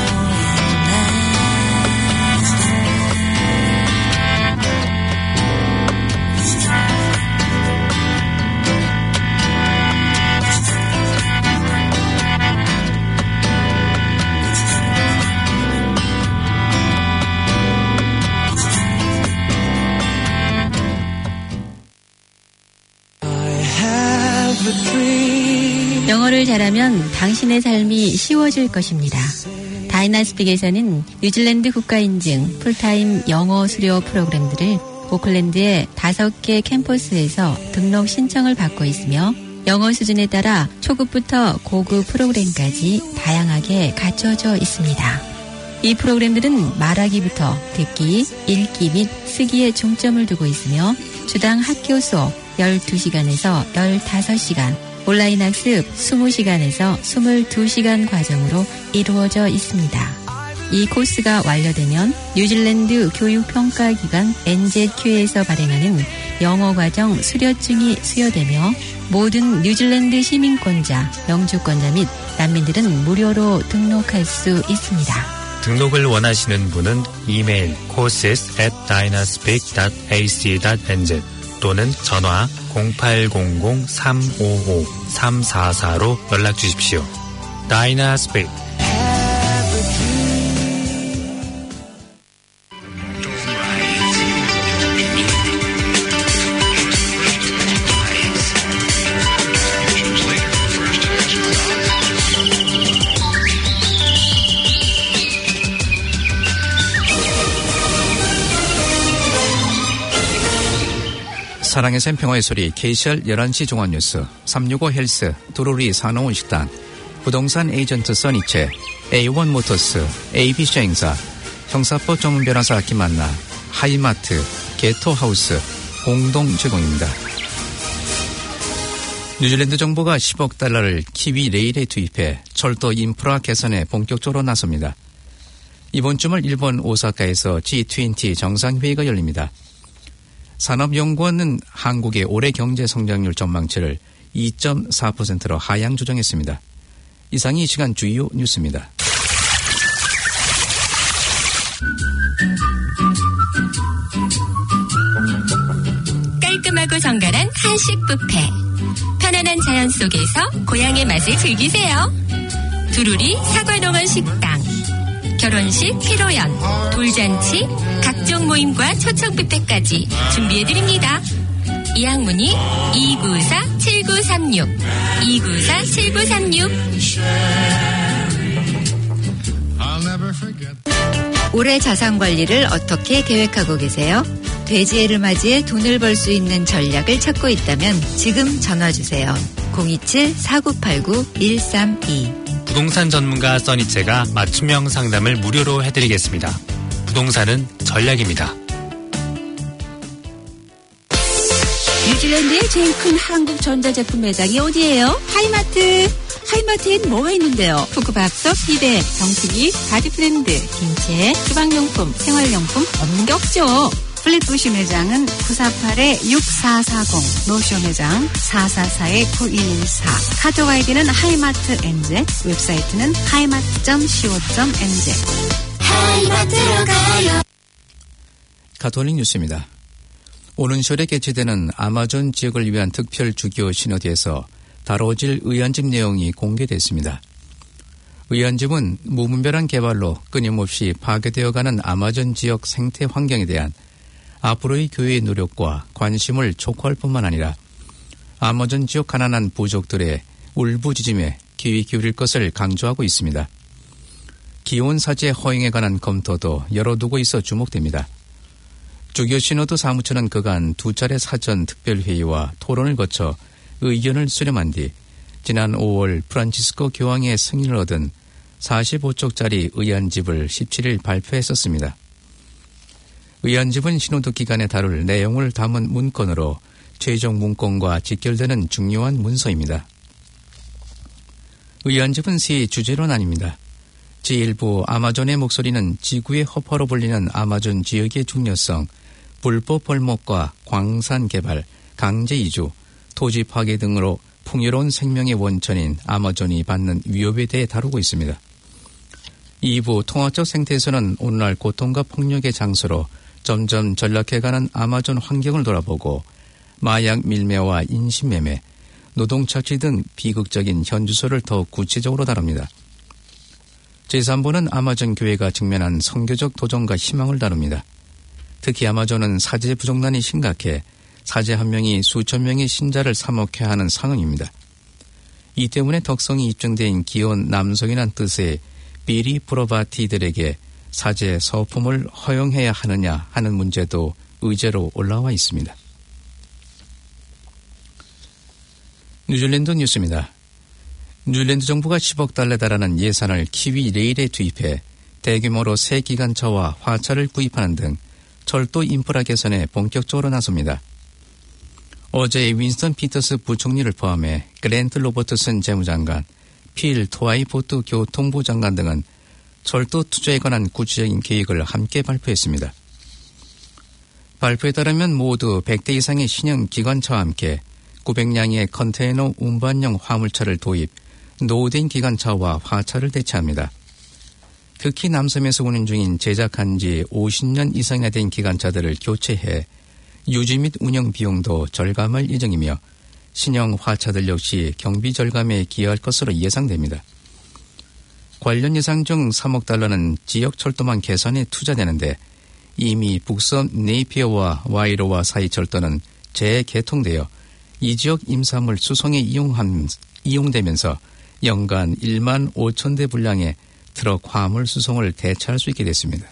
영어를 잘하면 당신의 삶이 쉬워질 것입니다. 다이나스픽에서는 뉴질랜드 국가인증 풀타임 영어 수료 프로그램들을 오클랜드의 다섯 개 캠퍼스에서 등록 신청을 받고 있으며 영어 수준에 따라 초급부터 고급 프로그램까지 다양하게 갖춰져 있습니다. 이 프로그램들은 말하기부터 듣기, 읽기 및 쓰기에 중점을 두고 있으며 주당 학교 수업 열두 시간에서 열다섯 시간, 온라인 학습 이십 시간에서 이십이 시간 과정으로 이루어져 있습니다. 이 코스가 완료되면 뉴질랜드 교육평가기관 엔제큐에서 발행하는 영어과정 수료증이 수여되며 모든 뉴질랜드 시민권자, 영주권자 및 난민들은 무료로 등록할 수 있습니다. 등록을 원하시는 분은 이메일 courses at dynaspik dot a c dot n z 또는 전화 공팔공공 삼오오 삼사사로 연락 주십시오. 다이나스픽 사랑의 샘 평화의 소리 케이씨알 열한 시 종합뉴스 삼육오 헬스 두루리 산호원 식당 부동산 에이전트 써니체 에이원 모터스 에이비씨 행사 형사법 전문 변호사 김만나 하이마트 게토하우스 공동 제공입니다. 뉴질랜드 정부가 십억 달러를 키위 레일에 투입해 철도 인프라 개선에 본격적으로 나섭니다. 이번 주말 일본 오사카에서 지 이십 정상회의가 열립니다. 산업연구원은 한국의 올해 경제 성장률 전망치를 이 점 사 퍼센트로 하향 조정했습니다. 이상이 이 시간 주요 뉴스입니다. 깔끔하고 정갈한 한식 뷔페. 편안한 자연 속에서 고향의 맛을 즐기세요. 두루리 사과농원 식당. 결혼식, 피로연, 돌잔치, 각종 모임과 초청 뷔페까지 준비해드립니다. 예약문의 이구사 칠구삼육 이구사 칠구삼육. 올해 자산관리를 어떻게 계획하고 계세요? 돼지해를 맞이해 돈을 벌 수 있는 전략을 찾고 있다면 지금 전화주세요. 공이칠 사구팔구 일삼이. 부동산 전문가 써니체가 맞춤형 상담을 무료로 해드리겠습니다. 부동산은 전략입니다. 뉴질랜드의 제일 큰 한국 전자제품 매장이 어디예요? 하이마트. 하이마트엔 뭐가 있는데요? 포크밥솥, 비데, 정수기, 바디프렌드, 김치, 주방용품, 생활용품 없는 게 없죠. 플랫부시 매장은 구사팔 육사사공, 노쇼 매장 사사사 구일일사, 카톡 아이디는 하이마트 엔제, 웹사이트는 하이마트 닷 씨오 닷 엔제. 하이마트로 가요. 가톨릭 뉴스입니다. 오는 시월에 개최되는 아마존 지역을 위한 특별 주교 시노드에서 다뤄질 의안집 내용이 공개됐습니다. 의안집은 무분별한 개발로 끊임없이 파괴되어가는 아마존 지역 생태 환경에 대한 앞으로의 교회의 노력과 관심을 촉구할 뿐만 아니라 아마존 지역 가난한 부족들의 울부짖음에 귀 기울일 것을 강조하고 있습니다. 기온사제 허용에 관한 검토도 열어두고 있어 주목됩니다. 주교 시노드 사무처는 그간 두 차례 사전 특별회의와 토론을 거쳐 의견을 수렴한 뒤 지난 오월 프란치스코 교황의 승인을 얻은 사십오 쪽짜리 의안집을 십칠일 발표했었습니다. 의안집은 시노드 기간에 다룰 내용을 담은 문건으로 최종 문건과 직결되는 중요한 문서입니다. 의안집은 세 주제로 나뉩니다. 제일 부 아마존의 목소리는 지구의 허파로 불리는 아마존 지역의 중요성, 불법 벌목과 광산 개발, 강제 이주, 토지 파괴 등으로 풍요로운 생명의 원천인 아마존이 받는 위협에 대해 다루고 있습니다. 이 부 통화적 생태에서는 오늘날 고통과 폭력의 장소로 점점 전락해가는 아마존 환경을 돌아보고 마약 밀매와 인신매매, 노동착취 등 비극적인 현주소를 더욱 구체적으로 다룹니다. 제삼 부는 아마존 교회가 직면한 선교적 도전과 희망을 다룹니다. 특히 아마존은 사제 부족난이 심각해 사제 한 명이 수천 명의 신자를 사목해야 하는 상황입니다. 이 때문에 덕성이 입증된 기혼 남성이란 뜻의 비리 프로바티들에게 사제 서품을 허용해야 하느냐 하는 문제도 의제로 올라와 있습니다. 뉴질랜드 뉴스입니다. 뉴질랜드 정부가 십억 달러에 달하는 예산을 키위 레일에 투입해 대규모로 새 기관차와 화차를 구입하는 등 철도 인프라 개선에 본격적으로 나섭니다. 어제 윈스턴 피터스 부총리를 포함해 그랜트 로버트슨 재무장관, 필 토아이포트 교통부 장관 등은 철도 투자에 관한 구체적인 계획을 함께 발표했습니다. 발표에 따르면 모두 백 대 이상의 신형 기관차와 함께 구백 량의 컨테이너 운반용 화물차를 도입, 노후된 기관차와 화차를 대체합니다. 특히 남섬에서 운행 중인 제작한 지 오십 년 이상이나 된 기관차들을 교체해 유지 및 운영 비용도 절감할 예정이며 신형 화차들 역시 경비 절감에 기여할 것으로 예상됩니다. 관련 예상 중 삼억 달러는 지역 철도망 개선에 투자되는데 이미 북섬 네이피어와 와이로와 사이 철도는 재개통되어 이 지역 임산물 수송에 이용함, 이용되면서 연간 일만 오천 대 분량의 트럭 화물 수송을 대체할 수 있게 됐습니다.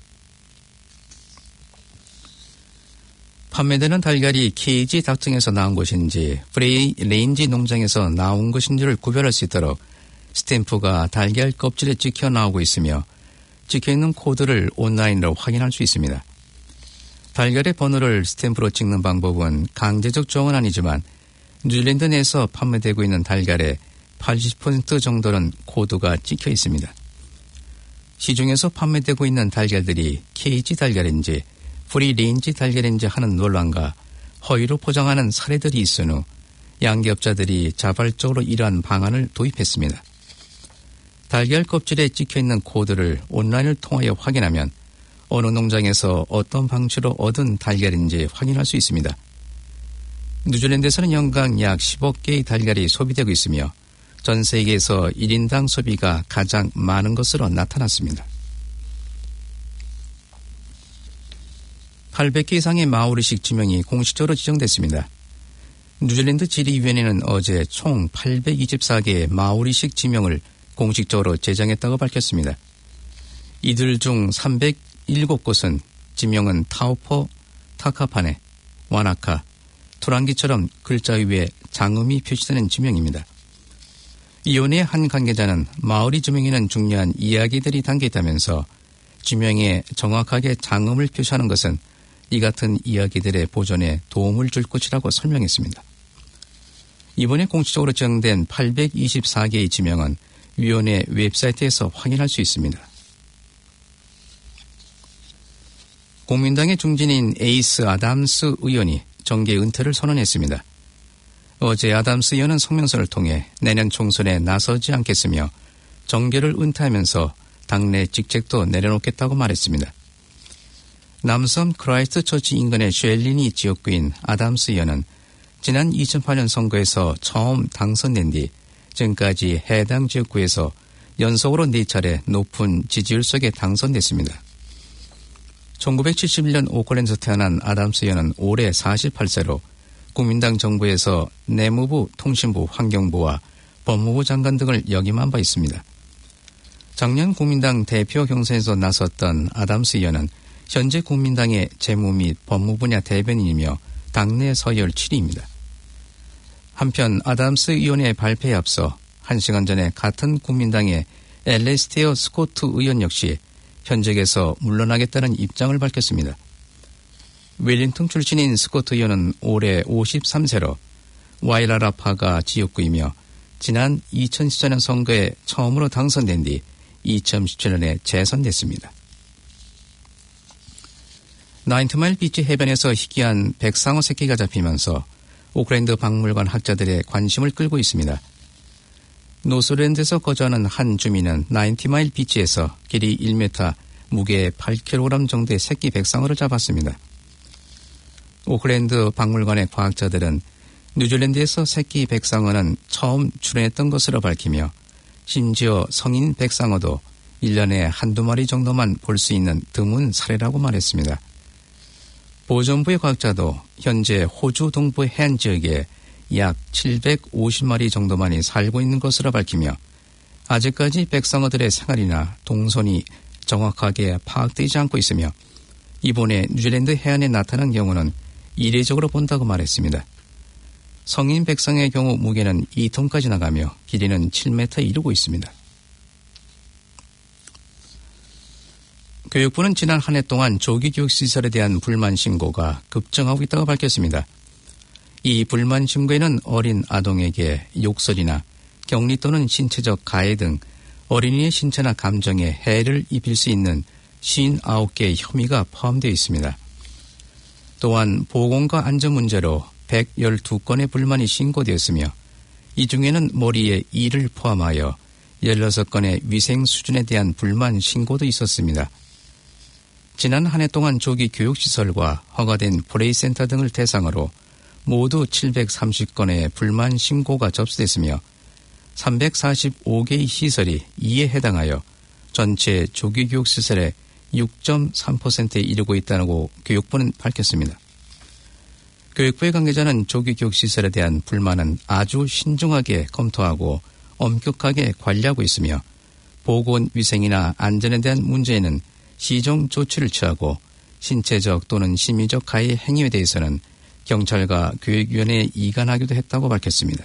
판매되는 달걀이 케이지 닭장에서 나온 것인지 프레이 레인지 농장에서 나온 것인지를 구별할 수 있도록 스탬프가 달걀 껍질에 찍혀 나오고 있으며 찍혀있는 코드를 온라인으로 확인할 수 있습니다. 달걀의 번호를 스탬프로 찍는 방법은 강제적 조언은 아니지만 뉴질랜드 내에서 판매되고 있는 달걀의 팔십 퍼센트 정도는 코드가 찍혀 있습니다. 시중에서 판매되고 있는 달걀들이 케이지 달걀인지 프리 레인지 달걀인지 하는 논란과 허위로 포장하는 사례들이 있은 후 양기업자들이 자발적으로 이러한 방안을 도입했습니다. 달걀 껍질에 찍혀있는 코드를 온라인을 통하여 확인하면 어느 농장에서 어떤 방식으로 얻은 달걀인지 확인할 수 있습니다. 뉴질랜드에서는 연간 약 십억 개의 달걀이 소비되고 있으며 전 세계에서 일 인당 소비가 가장 많은 것으로 나타났습니다. 팔백 개 이상의 마오리식 지명이 공식적으로 지정됐습니다. 뉴질랜드 지리위원회는 어제 총 팔백이십사 개의 마오리식 지명을 공식적으로 제정했다고 밝혔습니다. 이들 중 삼백칠 곳은 지명은 타우포, 타카파네, 와나카, 투랑기처럼 글자 위에 장음이 표시되는 지명입니다. 위원회 한 관계자는 마오리 지명에는 중요한 이야기들이 담겨있다면서 지명에 정확하게 장음을 표시하는 것은 이 같은 이야기들의 보존에 도움을 줄 것이라고 설명했습니다. 이번에 공식적으로 지정된 팔백이십사 개의 지명은 위원회 웹사이트에서 확인할 수 있습니다. 공민당의 중진인 에이스 아담스 의원이 정계 은퇴를 선언했습니다. 어제 아담스 의원은 성명서를 통해 내년 총선에 나서지 않겠으며 정계를 은퇴하면서 당내 직책도 내려놓겠다고 말했습니다. 남섬 크라이스트 처치 인근의 쉘리니 지역구인 아담스 의원은 지난 이천팔 년 선거에서 처음 당선된 뒤 지금까지 해당 지역구에서 연속으로 네 차례 높은 지지율 속에 당선됐습니다. 천구백칠십일 년 오클랜드에서 태어난 아담스 의원은 올해 사십팔 세로 국민당 정부에서 내무부, 통신부, 환경부와 법무부 장관 등을 역임한 바 있습니다. 작년 국민당 대표 경선에서 나섰던 아담스 의원은 현재 국민당의 재무 및 법무 분야 대변인이며 당내 서열 칠 위입니다. 한편 아담스 의원의 발표에 앞서 한 시간 전에 같은 국민당의 엘레스테어 스코트 의원 역시 현직에서 물러나겠다는 입장을 밝혔습니다. 웰링턴 출신인 스코트 의원은 올해 오십삼 세로 와이라라파가 지역구이며 지난 이천십사 년 선거에 처음으로 당선된 뒤 이천십칠 년에 재선됐습니다. 나인티마일 비치 해변에서 희귀한 백상어 새끼가 잡히면서 오클랜드 박물관 학자들의 관심을 끌고 있습니다. 노스랜드에서 거주하는 한 주민은 나인티마일 비치에서 길이 일 미터, 무게 팔 킬로그램 정도의 새끼 백상어를 잡았습니다. 오클랜드 박물관의 과학자들은 뉴질랜드에서 새끼 백상어는 처음 출현했던 것으로 밝히며 심지어 성인 백상어도 일 년에 한두 마리 정도만 볼 수 있는 드문 사례라고 말했습니다. 보존부의 과학자도 현재 호주 동부 해안 지역에 약 칠백오십 마리 정도만이 살고 있는 것으로 밝히며 아직까지 백상어들의 생활이나 동선이 정확하게 파악되지 않고 있으며 이번에 뉴질랜드 해안에 나타난 경우는 이례적으로 본다고 말했습니다. 성인 백상어의 경우 무게는 이 톤까지 나가며 길이는 칠 미터에 이르고 있습니다. 교육부는 지난 한 해 동안 조기교육시설에 대한 불만 신고가 급증하고 있다고 밝혔습니다. 이 불만 신고에는 어린 아동에게 욕설이나 격리 또는 신체적 가해 등 어린이의 신체나 감정에 해를 입힐 수 있는 오십구 개의 혐의가 포함되어 있습니다. 또한 보건과 안전 문제로 백십이 건의 불만이 신고되었으며 이 중에는 머리에 이를 포함하여 십육 건의 위생 수준에 대한 불만 신고도 있었습니다. 지난 한 해 동안 조기 교육시설과 허가된 플레이센터 등을 대상으로 모두 칠백삼십 건의 불만 신고가 접수됐으며 삼백사십오 개의 시설이 이에 해당하여 전체 조기 교육시설의 육 점 삼 퍼센트에 이르고 있다고 교육부는 밝혔습니다. 교육부의 관계자는 조기 교육시설에 대한 불만은 아주 신중하게 검토하고 엄격하게 관리하고 있으며 보건위생이나 안전에 대한 문제에는 시정 조치를 취하고 신체적 또는 심리적 가해 행위에 대해서는 경찰과 교육위원회에 이관하기도 했다고 밝혔습니다.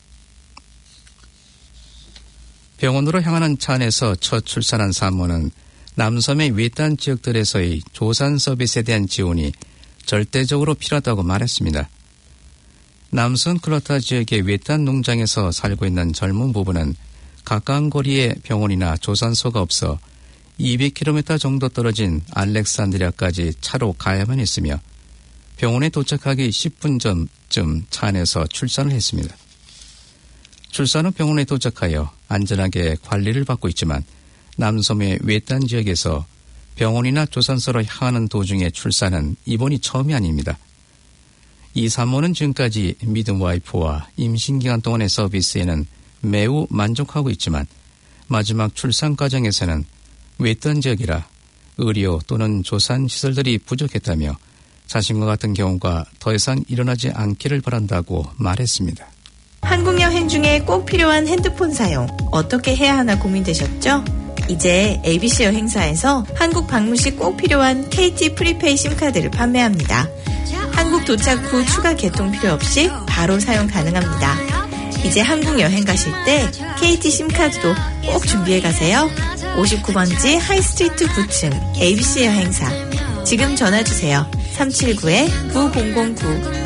병원으로 향하는 차 안에서 첫 출산한 산모는 남섬의 외딴 지역들에서의 조산 서비스에 대한 지원이 절대적으로 필요하다고 말했습니다. 남섬 클러타 지역의 외딴 농장에서 살고 있는 젊은 부부는 가까운 거리에 병원이나 조산소가 없어 이백 킬로미터 정도 떨어진 알렉산드리아까지 차로 가야만 했으며 병원에 도착하기 십 분 전쯤 차 안에서 출산을 했습니다. 출산 후 병원에 도착하여 안전하게 관리를 받고 있지만 남섬의 외딴 지역에서 병원이나 조산소로 향하는 도중에 출산은 이번이 처음이 아닙니다. 이 산모는 지금까지 미드와이프와 임신기간 동안의 서비스에는 매우 만족하고 있지만 마지막 출산 과정에서는 외딴 지역이라 의료 또는 조산 시설들이 부족했다며 자신과 같은 경우가 더 이상 일어나지 않기를 바란다고 말했습니다. 한국 여행 중에 꼭 필요한 핸드폰 사용 어떻게 해야 하나 고민되셨죠? 이제 에이비씨 여행사에서 한국 방문 시 꼭 필요한 케이티 프리페이 심카드를 판매합니다. 한국 도착 후 추가 개통 필요 없이 바로 사용 가능합니다. 이제 한국 여행 가실 때 케이티 심카드도 꼭 준비해 가세요. 오십구 번지 하이스트리트 구 층 에이비씨 여행사. 지금 전화 주세요. 삼칠구 구공공구.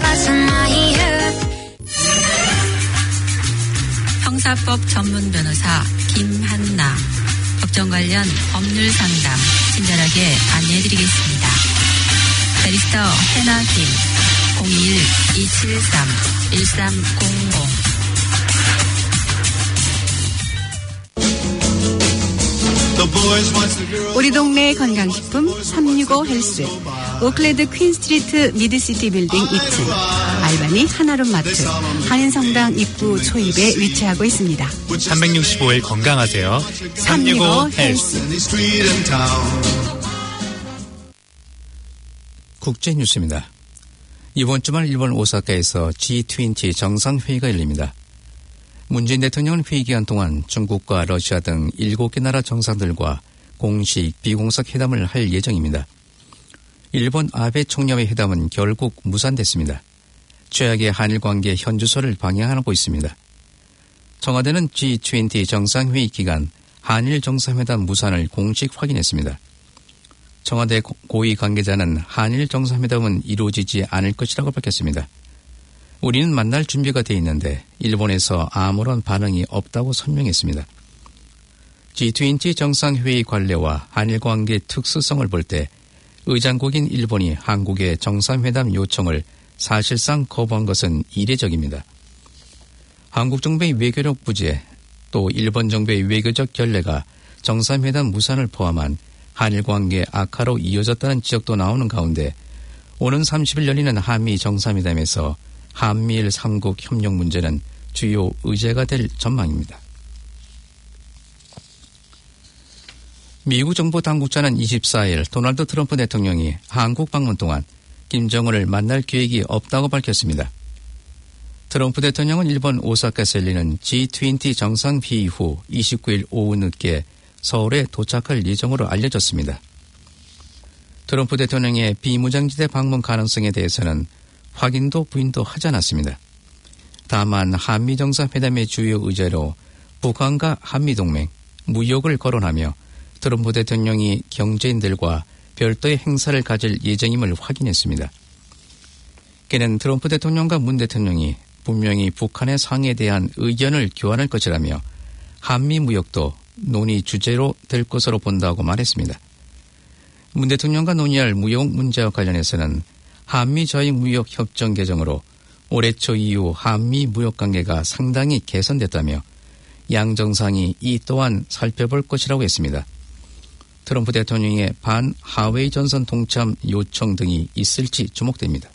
형사법 전문 변호사 김한나. 법정 관련 법률 상담 친절하게 안내해드리겠습니다. 베리스터 해나 김 공일 이칠삼 일삼공공. 우리 동네 건강식품 삼육오 헬스, 오클랜드 퀸스트리트 미드시티 빌딩 이 층, 알바니 하나룸 마트, 한인성당 입구 초입에 위치하고 있습니다. 삼백육십오 일 건강하세요. 삼육오 헬스. 국제 뉴스입니다. 이번 주말 일본 오사카에서 지 이십 정상회의가 열립니다. 문재인 대통령은 회의 기간 동안 중국과 러시아 등 일곱 개 나라 정상들과 공식, 비공식 회담을 할 예정입니다. 일본 아베 총리와의 회담은 결국 무산됐습니다. 최악의 한일 관계 현주소를 방향하고 있습니다. 청와대는 지 이십 정상회의 기간 한일 정상회담 무산을 공식 확인했습니다. 청와대 고위 관계자는 한일 정상회담은 이루어지지 않을 것이라고 밝혔습니다. 우리는 만날 준비가 돼 있는데 일본에서 아무런 반응이 없다고 설명했습니다. 지 이십 정상회의 관례와 한일 관계 특수성을 볼 때 의장국인 일본이 한국의 정상회담 요청을 사실상 거부한 것은 이례적입니다. 한국 정부의 외교력 부재, 또 일본 정부의 외교적 결례가 정상회담 무산을 포함한 한일 관계 악화로 이어졌다는 지적도 나오는 가운데 오는 삼십 일 열리는 한미 정상회담에서 한미일 삼국 협력 문제는 주요 의제가 될 전망입니다. 미국 정부 당국자는 이십사 일 도널드 트럼프 대통령이 한국 방문 동안 김정은을 만날 계획이 없다고 밝혔습니다. 트럼프 대통령은 일본 오사카에서 열리는 지 이십 정상회의 후 이십구 일 오후 늦게 서울에 도착할 예정으로 알려졌습니다. 트럼프 대통령의 비무장지대 방문 가능성에 대해서는 확인도 부인도 하지 않았습니다. 다만 한미 정상회담의 주요 의제로 북한과 한미동맹, 무역을 거론하며 트럼프 대통령이 경제인들과 별도의 행사를 가질 예정임을 확인했습니다. 그는 트럼프 대통령과 문 대통령이 분명히 북한의 상에 대한 의견을 교환할 것이라며 한미 무역도 논의 주제로 될 것으로 본다고 말했습니다. 문 대통령과 논의할 무역 문제와 관련해서는 한미 저익 무역 협정 개정으로 올해 초 이후 한미 무역 관계가 상당히 개선됐다며 양 정상이 이 또한 살펴볼 것이라고 했습니다. 트럼프 대통령의 반 하웨이 전선 동참 요청 등이 있을지 주목됩니다.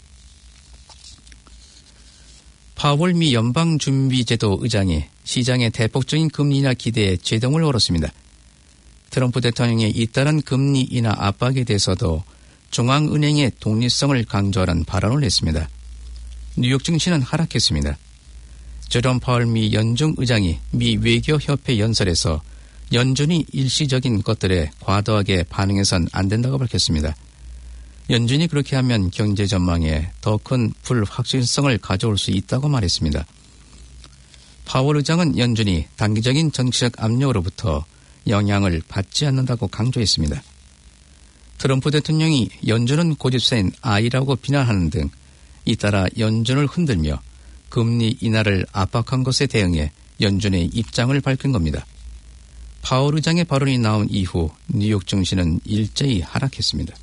파월 미 연방준비제도 의장이 시장의 대폭적인 금리 인하 기대에 제동을 걸었습니다. 트럼프 대통령의 잇따른 금리 인하 압박에 대해서도 중앙은행의 독립성을 강조하는 발언을 했습니다. 뉴욕 증시는 하락했습니다. 제롬 파월 미 연중 의장이 미 외교협회 연설에서 연준이 일시적인 것들에 과도하게 반응해선 안 된다고 밝혔습니다. 연준이 그렇게 하면 경제 전망에 더 큰 불확실성을 가져올 수 있다고 말했습니다. 파월 의장은 연준이 단기적인 정치적 압력으로부터 영향을 받지 않는다고 강조했습니다. 트럼프 대통령이 연준은 고집센 아이라고 비난하는 등 잇따라 연준을 흔들며 금리 인하를 압박한 것에 대응해 연준의 입장을 밝힌 겁니다. 파월 의장의 발언이 나온 이후 뉴욕 증시는 일제히 하락했습니다.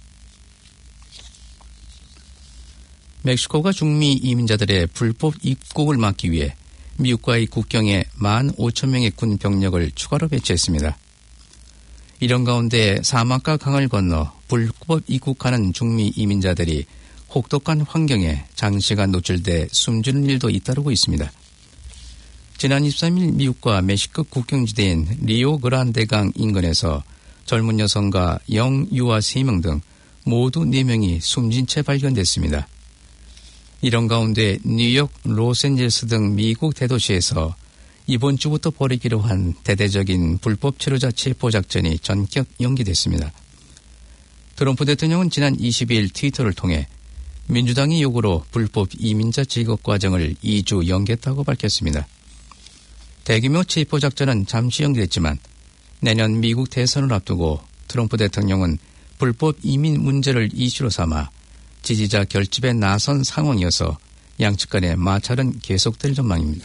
멕시코가 중미 이민자들의 불법 입국을 막기 위해 미국과의 국경에 만 오천 명의 군 병력을 추가로 배치했습니다. 이런 가운데 사막과 강을 건너 불법 입국하는 중미 이민자들이 혹독한 환경에 장시간 노출돼 숨지는 일도 잇따르고 있습니다. 지난 이십삼 일 미국과 멕시코 국경지대인 리오그란데강 인근에서 젊은 여성과 영유아 세 명 등 모두 네 명이 숨진 채 발견됐습니다. 이런 가운데 뉴욕, 로스앤젤레스 등 미국 대도시에서 이번 주부터 벌이기로 한 대대적인 불법 체류자 체포작전이 전격 연기됐습니다. 트럼프 대통령은 지난 이십일 트위터를 통해 민주당이 요구로 불법 이민자 지급 과정을 이 주 연기했다고 밝혔습니다. 대규모 체포작전은 잠시 연기됐지만 내년 미국 대선을 앞두고 트럼프 대통령은 불법 이민 문제를 이슈로 삼아 지지자 결집에 나선 상황이어서 양측 간의 마찰은 계속될 전망입니다.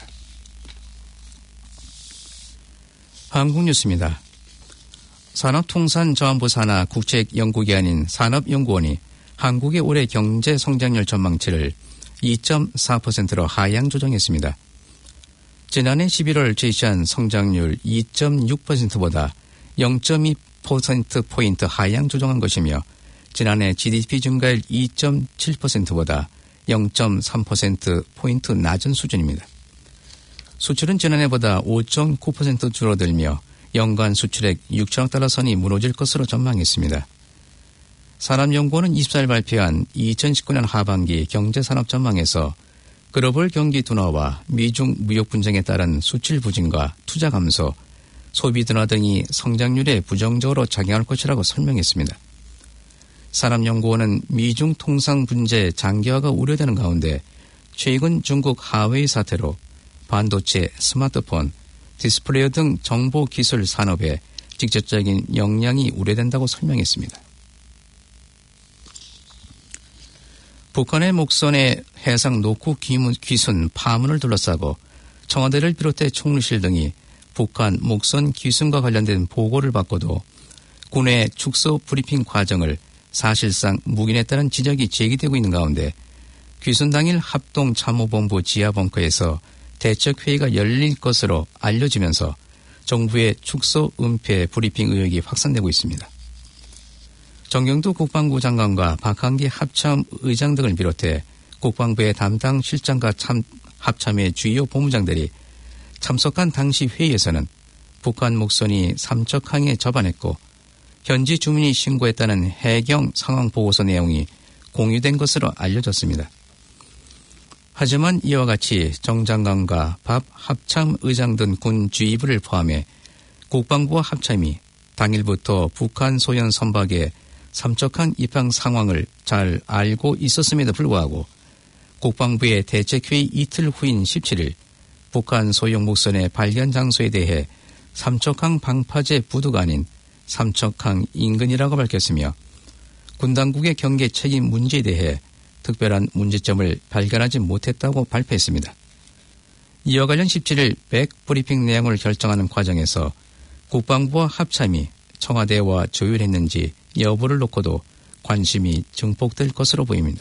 한국 뉴스입니다. 산업통상자원부 산하 국책연구기관인 산업연구원이 한국의 올해 경제 성장률 전망치를 이 점 사 퍼센트로 하향 조정했습니다. 지난해 십일월 제시한 성장률 이 점 육 퍼센트보다 영 점 이 퍼센트포인트 하향 조정한 것이며 지난해 지디피 증가율 이 점 칠 퍼센트보다 영 점 삼 퍼센트포인트 낮은 수준입니다. 수출은 지난해보다 오 점 구 퍼센트 줄어들며 연간 수출액 육천억 달러 선이 무너질 것으로 전망했습니다. 산업연구원은 이십사일 발표한 이천십구 년 하반기 경제산업 전망에서 글로벌 경기 둔화와 미중 무역 분쟁에 따른 수출 부진과 투자 감소, 소비 둔화 등이 성장률에 부정적으로 작용할 것이라고 설명했습니다. 산업연구원은 미중 통상 분제 장기화가 우려되는 가운데 최근 중국 하웨이 사태로 반도체, 스마트폰, 디스플레이어 등 정보기술 산업에 직접적인 영향이 우려된다고 설명했습니다. 북한의 목선의 해상 노크 귀순 파문을 둘러싸고 청와대를 비롯해 총리실 등이 북한 목선 귀순과 관련된 보고를 받고도 군의 축소 브리핑 과정을 사실상 묵인했다는 지적이 제기되고 있는 가운데 귀순 당일 합동참모본부 지하벙커에서 대책회의가 열릴 것으로 알려지면서 정부의 축소 은폐 브리핑 의혹이 확산되고 있습니다. 정경두 국방부 장관과 박한기 합참 의장 등을 비롯해 국방부의 담당 실장과 참, 합참의 주요 본부장들이 참석한 당시 회의에서는 북한 목선이 삼척항에 접안했고 현지 주민이 신고했다는 해경 상황 보고서 내용이 공유된 것으로 알려졌습니다. 하지만 이와 같이 정 장관과 박 합참 의장 등 군 지휘부를 포함해 국방부와 합참이 당일부터 북한 소연 선박의 삼척항 입항 상황을 잘 알고 있었음에도 불구하고 국방부의 대책회의 이틀 후인 십칠일 북한 소형 목선의 발견 장소에 대해 삼척항 방파제 부두가 아닌 삼척항 인근이라고 밝혔으며 군 당국의 경계 책임 문제에 대해 특별한 문제점을 발견하지 못했다고 발표했습니다. 이와 관련 십칠일 백 브리핑 내용을 결정하는 과정에서 국방부와 합참이 청와대와 조율했는지 여부를 놓고도 관심이 증폭될 것으로 보입니다.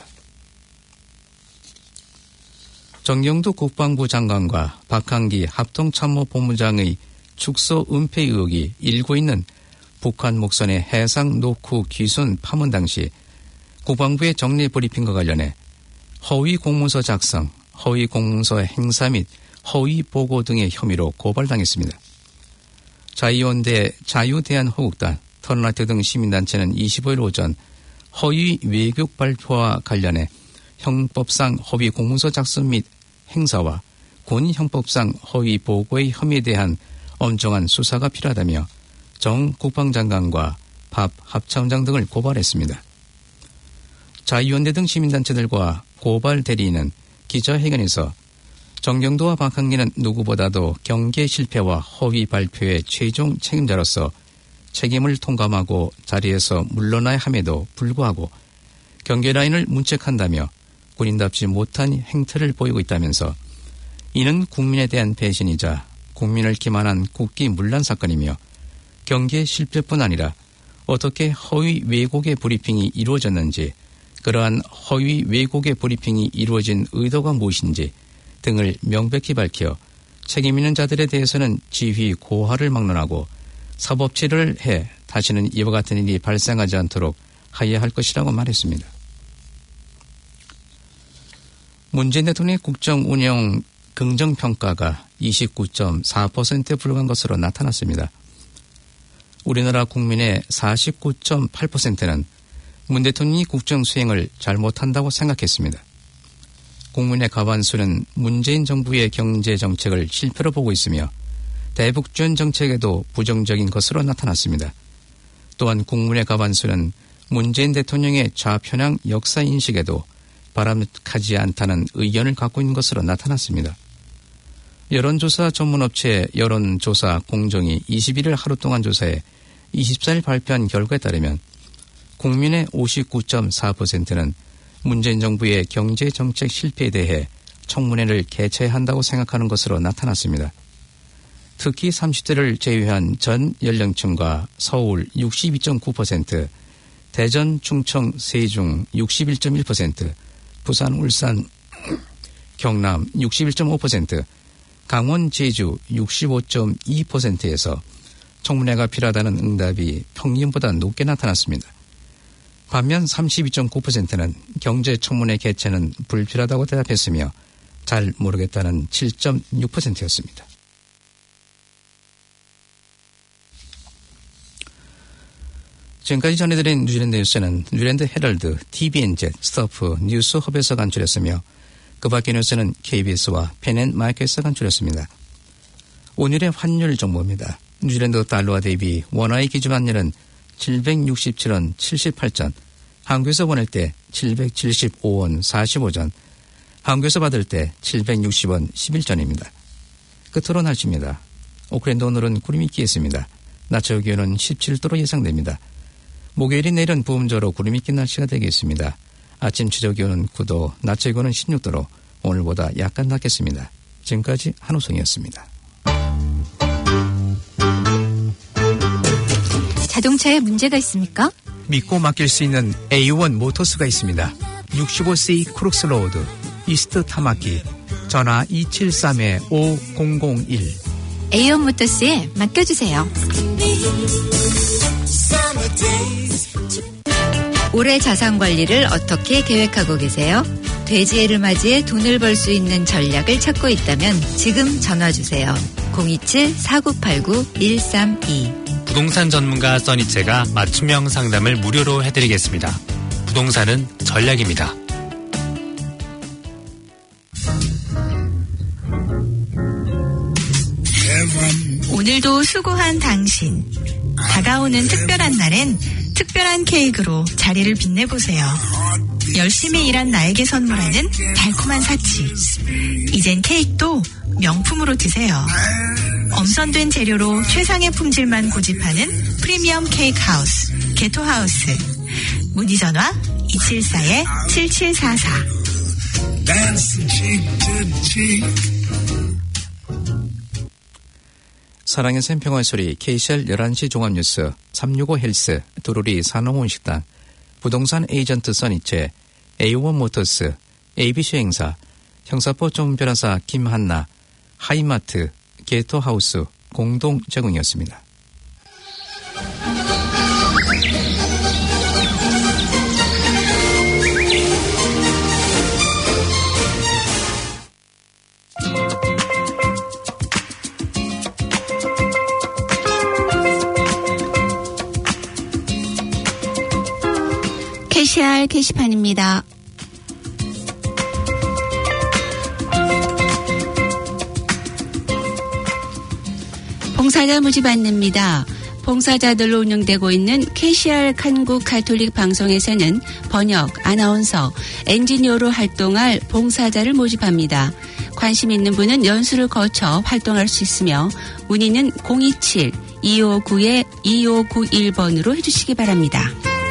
정경두 국방부 장관과 박한기 합동참모본부장의 축소 은폐 의혹이 일고 있는 북한 목선의 해상 노크 귀순 파문 당시 국방부의 정례 브리핑과 관련해 허위 공문서 작성, 허위 공문서 행사 및 허위 보고 등의 혐의로 고발당했습니다. 자유연대, 자유대한호국단, 터널라이트 등 시민단체는 이십오일 오전 허위 외교 발표와 관련해 형법상 허위 공문서 작성 및 행사와 군 형법상 허위 보고의 혐의에 대한 엄정한 수사가 필요하다며 정 국방장관과 밥 합참장 등을 고발했습니다. 자유연대 등 시민단체들과 고발 대리인은 기자회견에서 정경도와 박한기는 누구보다도 경계 실패와 허위 발표의 최종 책임자로서 책임을 통감하고 자리에서 물러나야 함에도 불구하고 경계 라인을 문책한다며 군인답지 못한 행태를 보이고 있다면서 이는 국민에 대한 배신이자 국민을 기만한 국기 문란 사건이며 경계 실패뿐 아니라 어떻게 허위 왜곡의 브리핑이 이루어졌는지 그러한 허위 왜곡의 브리핑이 이루어진 의도가 무엇인지 등을 명백히 밝혀 책임 있는 자들에 대해서는 지휘 고하를 막론하고 사법 처리를 해 다시는 이와 같은 일이 발생하지 않도록 하여야 할 것이라고 말했습니다. 문재인 대통령의 국정 운영 긍정평가가 이십구 점 사 퍼센트에 불과한 것으로 나타났습니다. 우리나라 국민의 사십구 점 팔 퍼센트는 문 대통령이 국정 수행을 잘못한다고 생각했습니다. 국민의 과반수는 문재인 정부의 경제 정책을 실패로 보고 있으며 대북지원 정책에도 부정적인 것으로 나타났습니다. 또한 국민의 과반수는 문재인 대통령의 좌편향 역사 인식에도 바람직하지 않다는 의견을 갖고 있는 것으로 나타났습니다. 여론조사 전문업체 여론조사 공정이 이십일 일 하루 동안 조사해 이십사 일 발표한 결과에 따르면 국민의 오십구 점 사 퍼센트는 문재인 정부의 경제정책 실패에 대해 청문회를 개최해야 한다고 생각하는 것으로 나타났습니다. 특히 삼십 대를 제외한 전 연령층과 서울 육십이 점 구 퍼센트, 대전, 충청, 세종 육십일 점 일 퍼센트, 부산, 울산, 경남 육십일 점 오 퍼센트, 강원, 제주 육십오 점 이 퍼센트에서 청문회가 필요하다는 응답이 평균보다 높게 나타났습니다. 반면 삼십이 점 구 퍼센트는 경제청문회 개최는 불필요하다고 대답했으며 잘 모르겠다는 칠 점 육 퍼센트였습니다. 지금까지 전해드린 뉴질랜드 뉴스는 뉴질랜드 헤럴드, 티비엔제, 스토프, 뉴스허브에서 간추렸으며 그 밖의 뉴스는 케이비에스와 펜앤마이크에서 간추렸습니다. 오늘의 환율 정보입니다. 뉴질랜드 달러와 대비 원화의 기준 환율은 칠백육십칠 원 칠십팔 전, 한국에서 보낼 때 칠백칠십오 원 사십오 전, 한국에서 받을 때 칠백육십 원 십일 전입니다. 끝으로 날씨입니다. 오클랜드 오늘은 구름이 끼겠습니다. 낮 최고 기온은 십칠 도로 예상됩니다. 목요일인 내일은 부음조로 구름이 낀 날씨가 되겠습니다. 아침 최저 기온은 구 도, 낮 최고 기온은 십육 도로 오늘보다 약간 낮겠습니다. 지금까지 한우성이었습니다. 자동차에 문제가 있습니까? 믿고 맡길 수 있는 에이 원 모터스가 있습니다. 육십오 씨 크룩스 로드, 이스트 타마키, 전화 이칠삼 오공공일. 에이 원 모터스에 맡겨주세요. 올해 자산관리를 어떻게 계획하고 계세요? 돼지해를 맞이해 돈을 벌 수 있는 전략을 찾고 있다면 지금 전화주세요. 공이칠 사구팔구 일삼이. 부동산 전문가 써니체가 맞춤형 상담을 무료로 해드리겠습니다. 부동산은 전략입니다. 오늘도 수고한 당신. 다가오는 특별한 날엔 특별한 케이크로 자리를 빛내보세요. 열심히 일한 나에게 선물하는 달콤한 사치. 이젠 케이크도 명품으로 드세요. 엄선된 재료로 최상의 품질만 고집하는 프리미엄 케이크 하우스, 게토 하우스. 문의 전화 이칠사 칠칠사사. 사랑의 샘 평화의 소리 케이씨알 열한 시 종합뉴스, 삼육오 헬스, 두루리 산업온식당, 부동산 에이전트 써니체, 에이 원 모터스, 에이비씨 행사, 형사법 전문변호사 김한나, 하이마트, 게토하우스 공동 제공이었습니다. 케이씨알 게시판입니다. 봉사자 모집 안내입니다. 봉사자들로 운영되고 있는 케이씨알 한국 가톨릭 방송에서는 번역, 아나운서, 엔지니어로 활동할 봉사자를 모집합니다. 관심 있는 분은 연수를 거쳐 활동할 수 있으며 문의는 공이칠 이오구 이오구일 번으로 해주시기 바랍니다.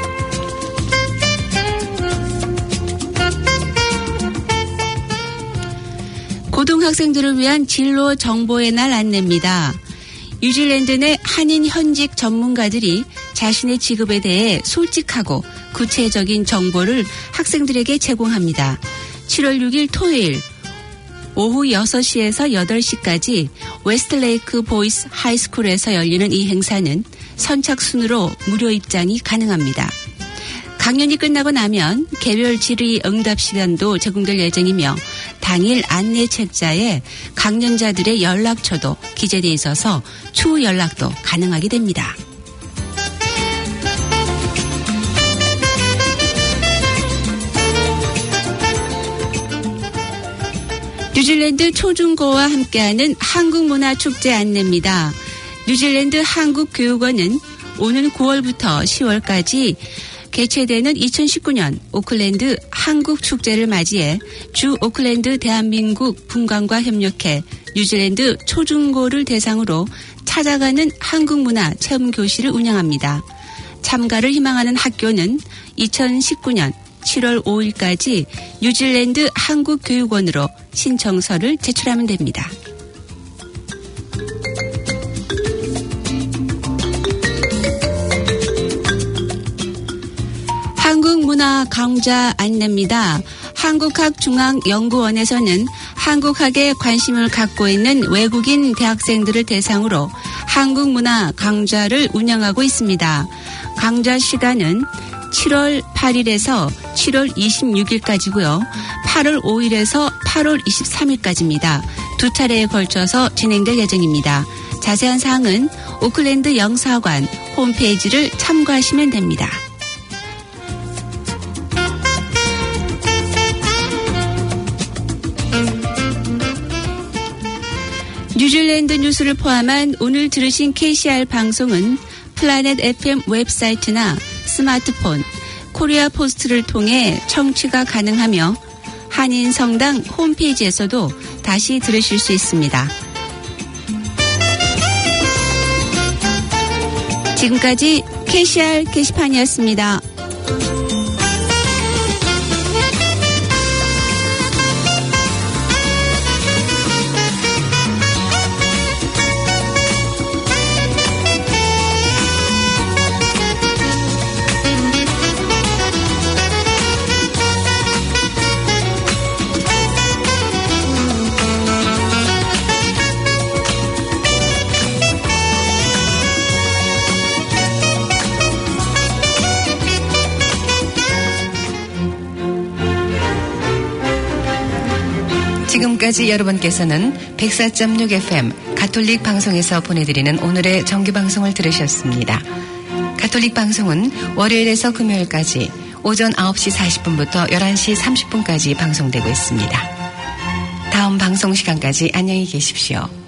고등학생들을 위한 진로 정보의 날 안내입니다. 뉴질랜드 내 한인 현직 전문가들이 자신의 직업에 대해 솔직하고 구체적인 정보를 학생들에게 제공합니다. 칠월 육일 토요일 오후 여섯 시에서 여덟 시까지 웨스트레이크 보이스 하이스쿨에서 열리는 이 행사는 선착순으로 무료 입장이 가능합니다. 강연이 끝나고 나면 개별 질의 응답 시간도 제공될 예정이며 당일 안내 책자에 강연자들의 연락처도 기재되어 있어서 추후 연락도 가능하게 됩니다. 뉴질랜드 초중고와 함께하는 한국문화축제 안내입니다. 뉴질랜드 한국교육원은 오는 구월부터 시월까지 개최되는 이천십구 년 오클랜드 한국축제를 맞이해 주 오클랜드 대한민국 분관과 협력해 뉴질랜드 초중고를 대상으로 찾아가는 한국문화 체험교실을 운영합니다. 참가를 희망하는 학교는 이천십구 년 칠월 오일까지 뉴질랜드 한국교육원으로 신청서를 제출하면 됩니다. 한국문화 강좌 안내입니다. 한국학중앙연구원에서는 한국학에 관심을 갖고 있는 외국인 대학생들을 대상으로 한국문화 강좌를 운영하고 있습니다. 강좌 시간은 칠월 팔일에서 칠월 이십육일까지고요. 팔월 오일에서 팔월 이십삼일까지입니다. 두 차례에 걸쳐서 진행될 예정입니다. 자세한 사항은 오클랜드 영사관 홈페이지를 참고하시면 됩니다. 뉴질랜드 뉴스를 포함한 오늘 들으신 케이씨알 방송은 플라넷 에프엠 웹사이트나 스마트폰, 코리아 포스트를 통해 청취가 가능하며 한인성당 홈페이지에서도 다시 들으실 수 있습니다. 지금까지 케이씨알 게시판이었습니다. 지금까지 여러분께서는 백사 점 육 에프엠 가톨릭 방송에서 보내드리는 오늘의 정규방송을 들으셨습니다. 가톨릭 방송은 월요일에서 금요일까지 오전 아홉 시 사십 분부터 열한 시 삼십 분까지 방송되고 있습니다. 다음 방송 시간까지 안녕히 계십시오.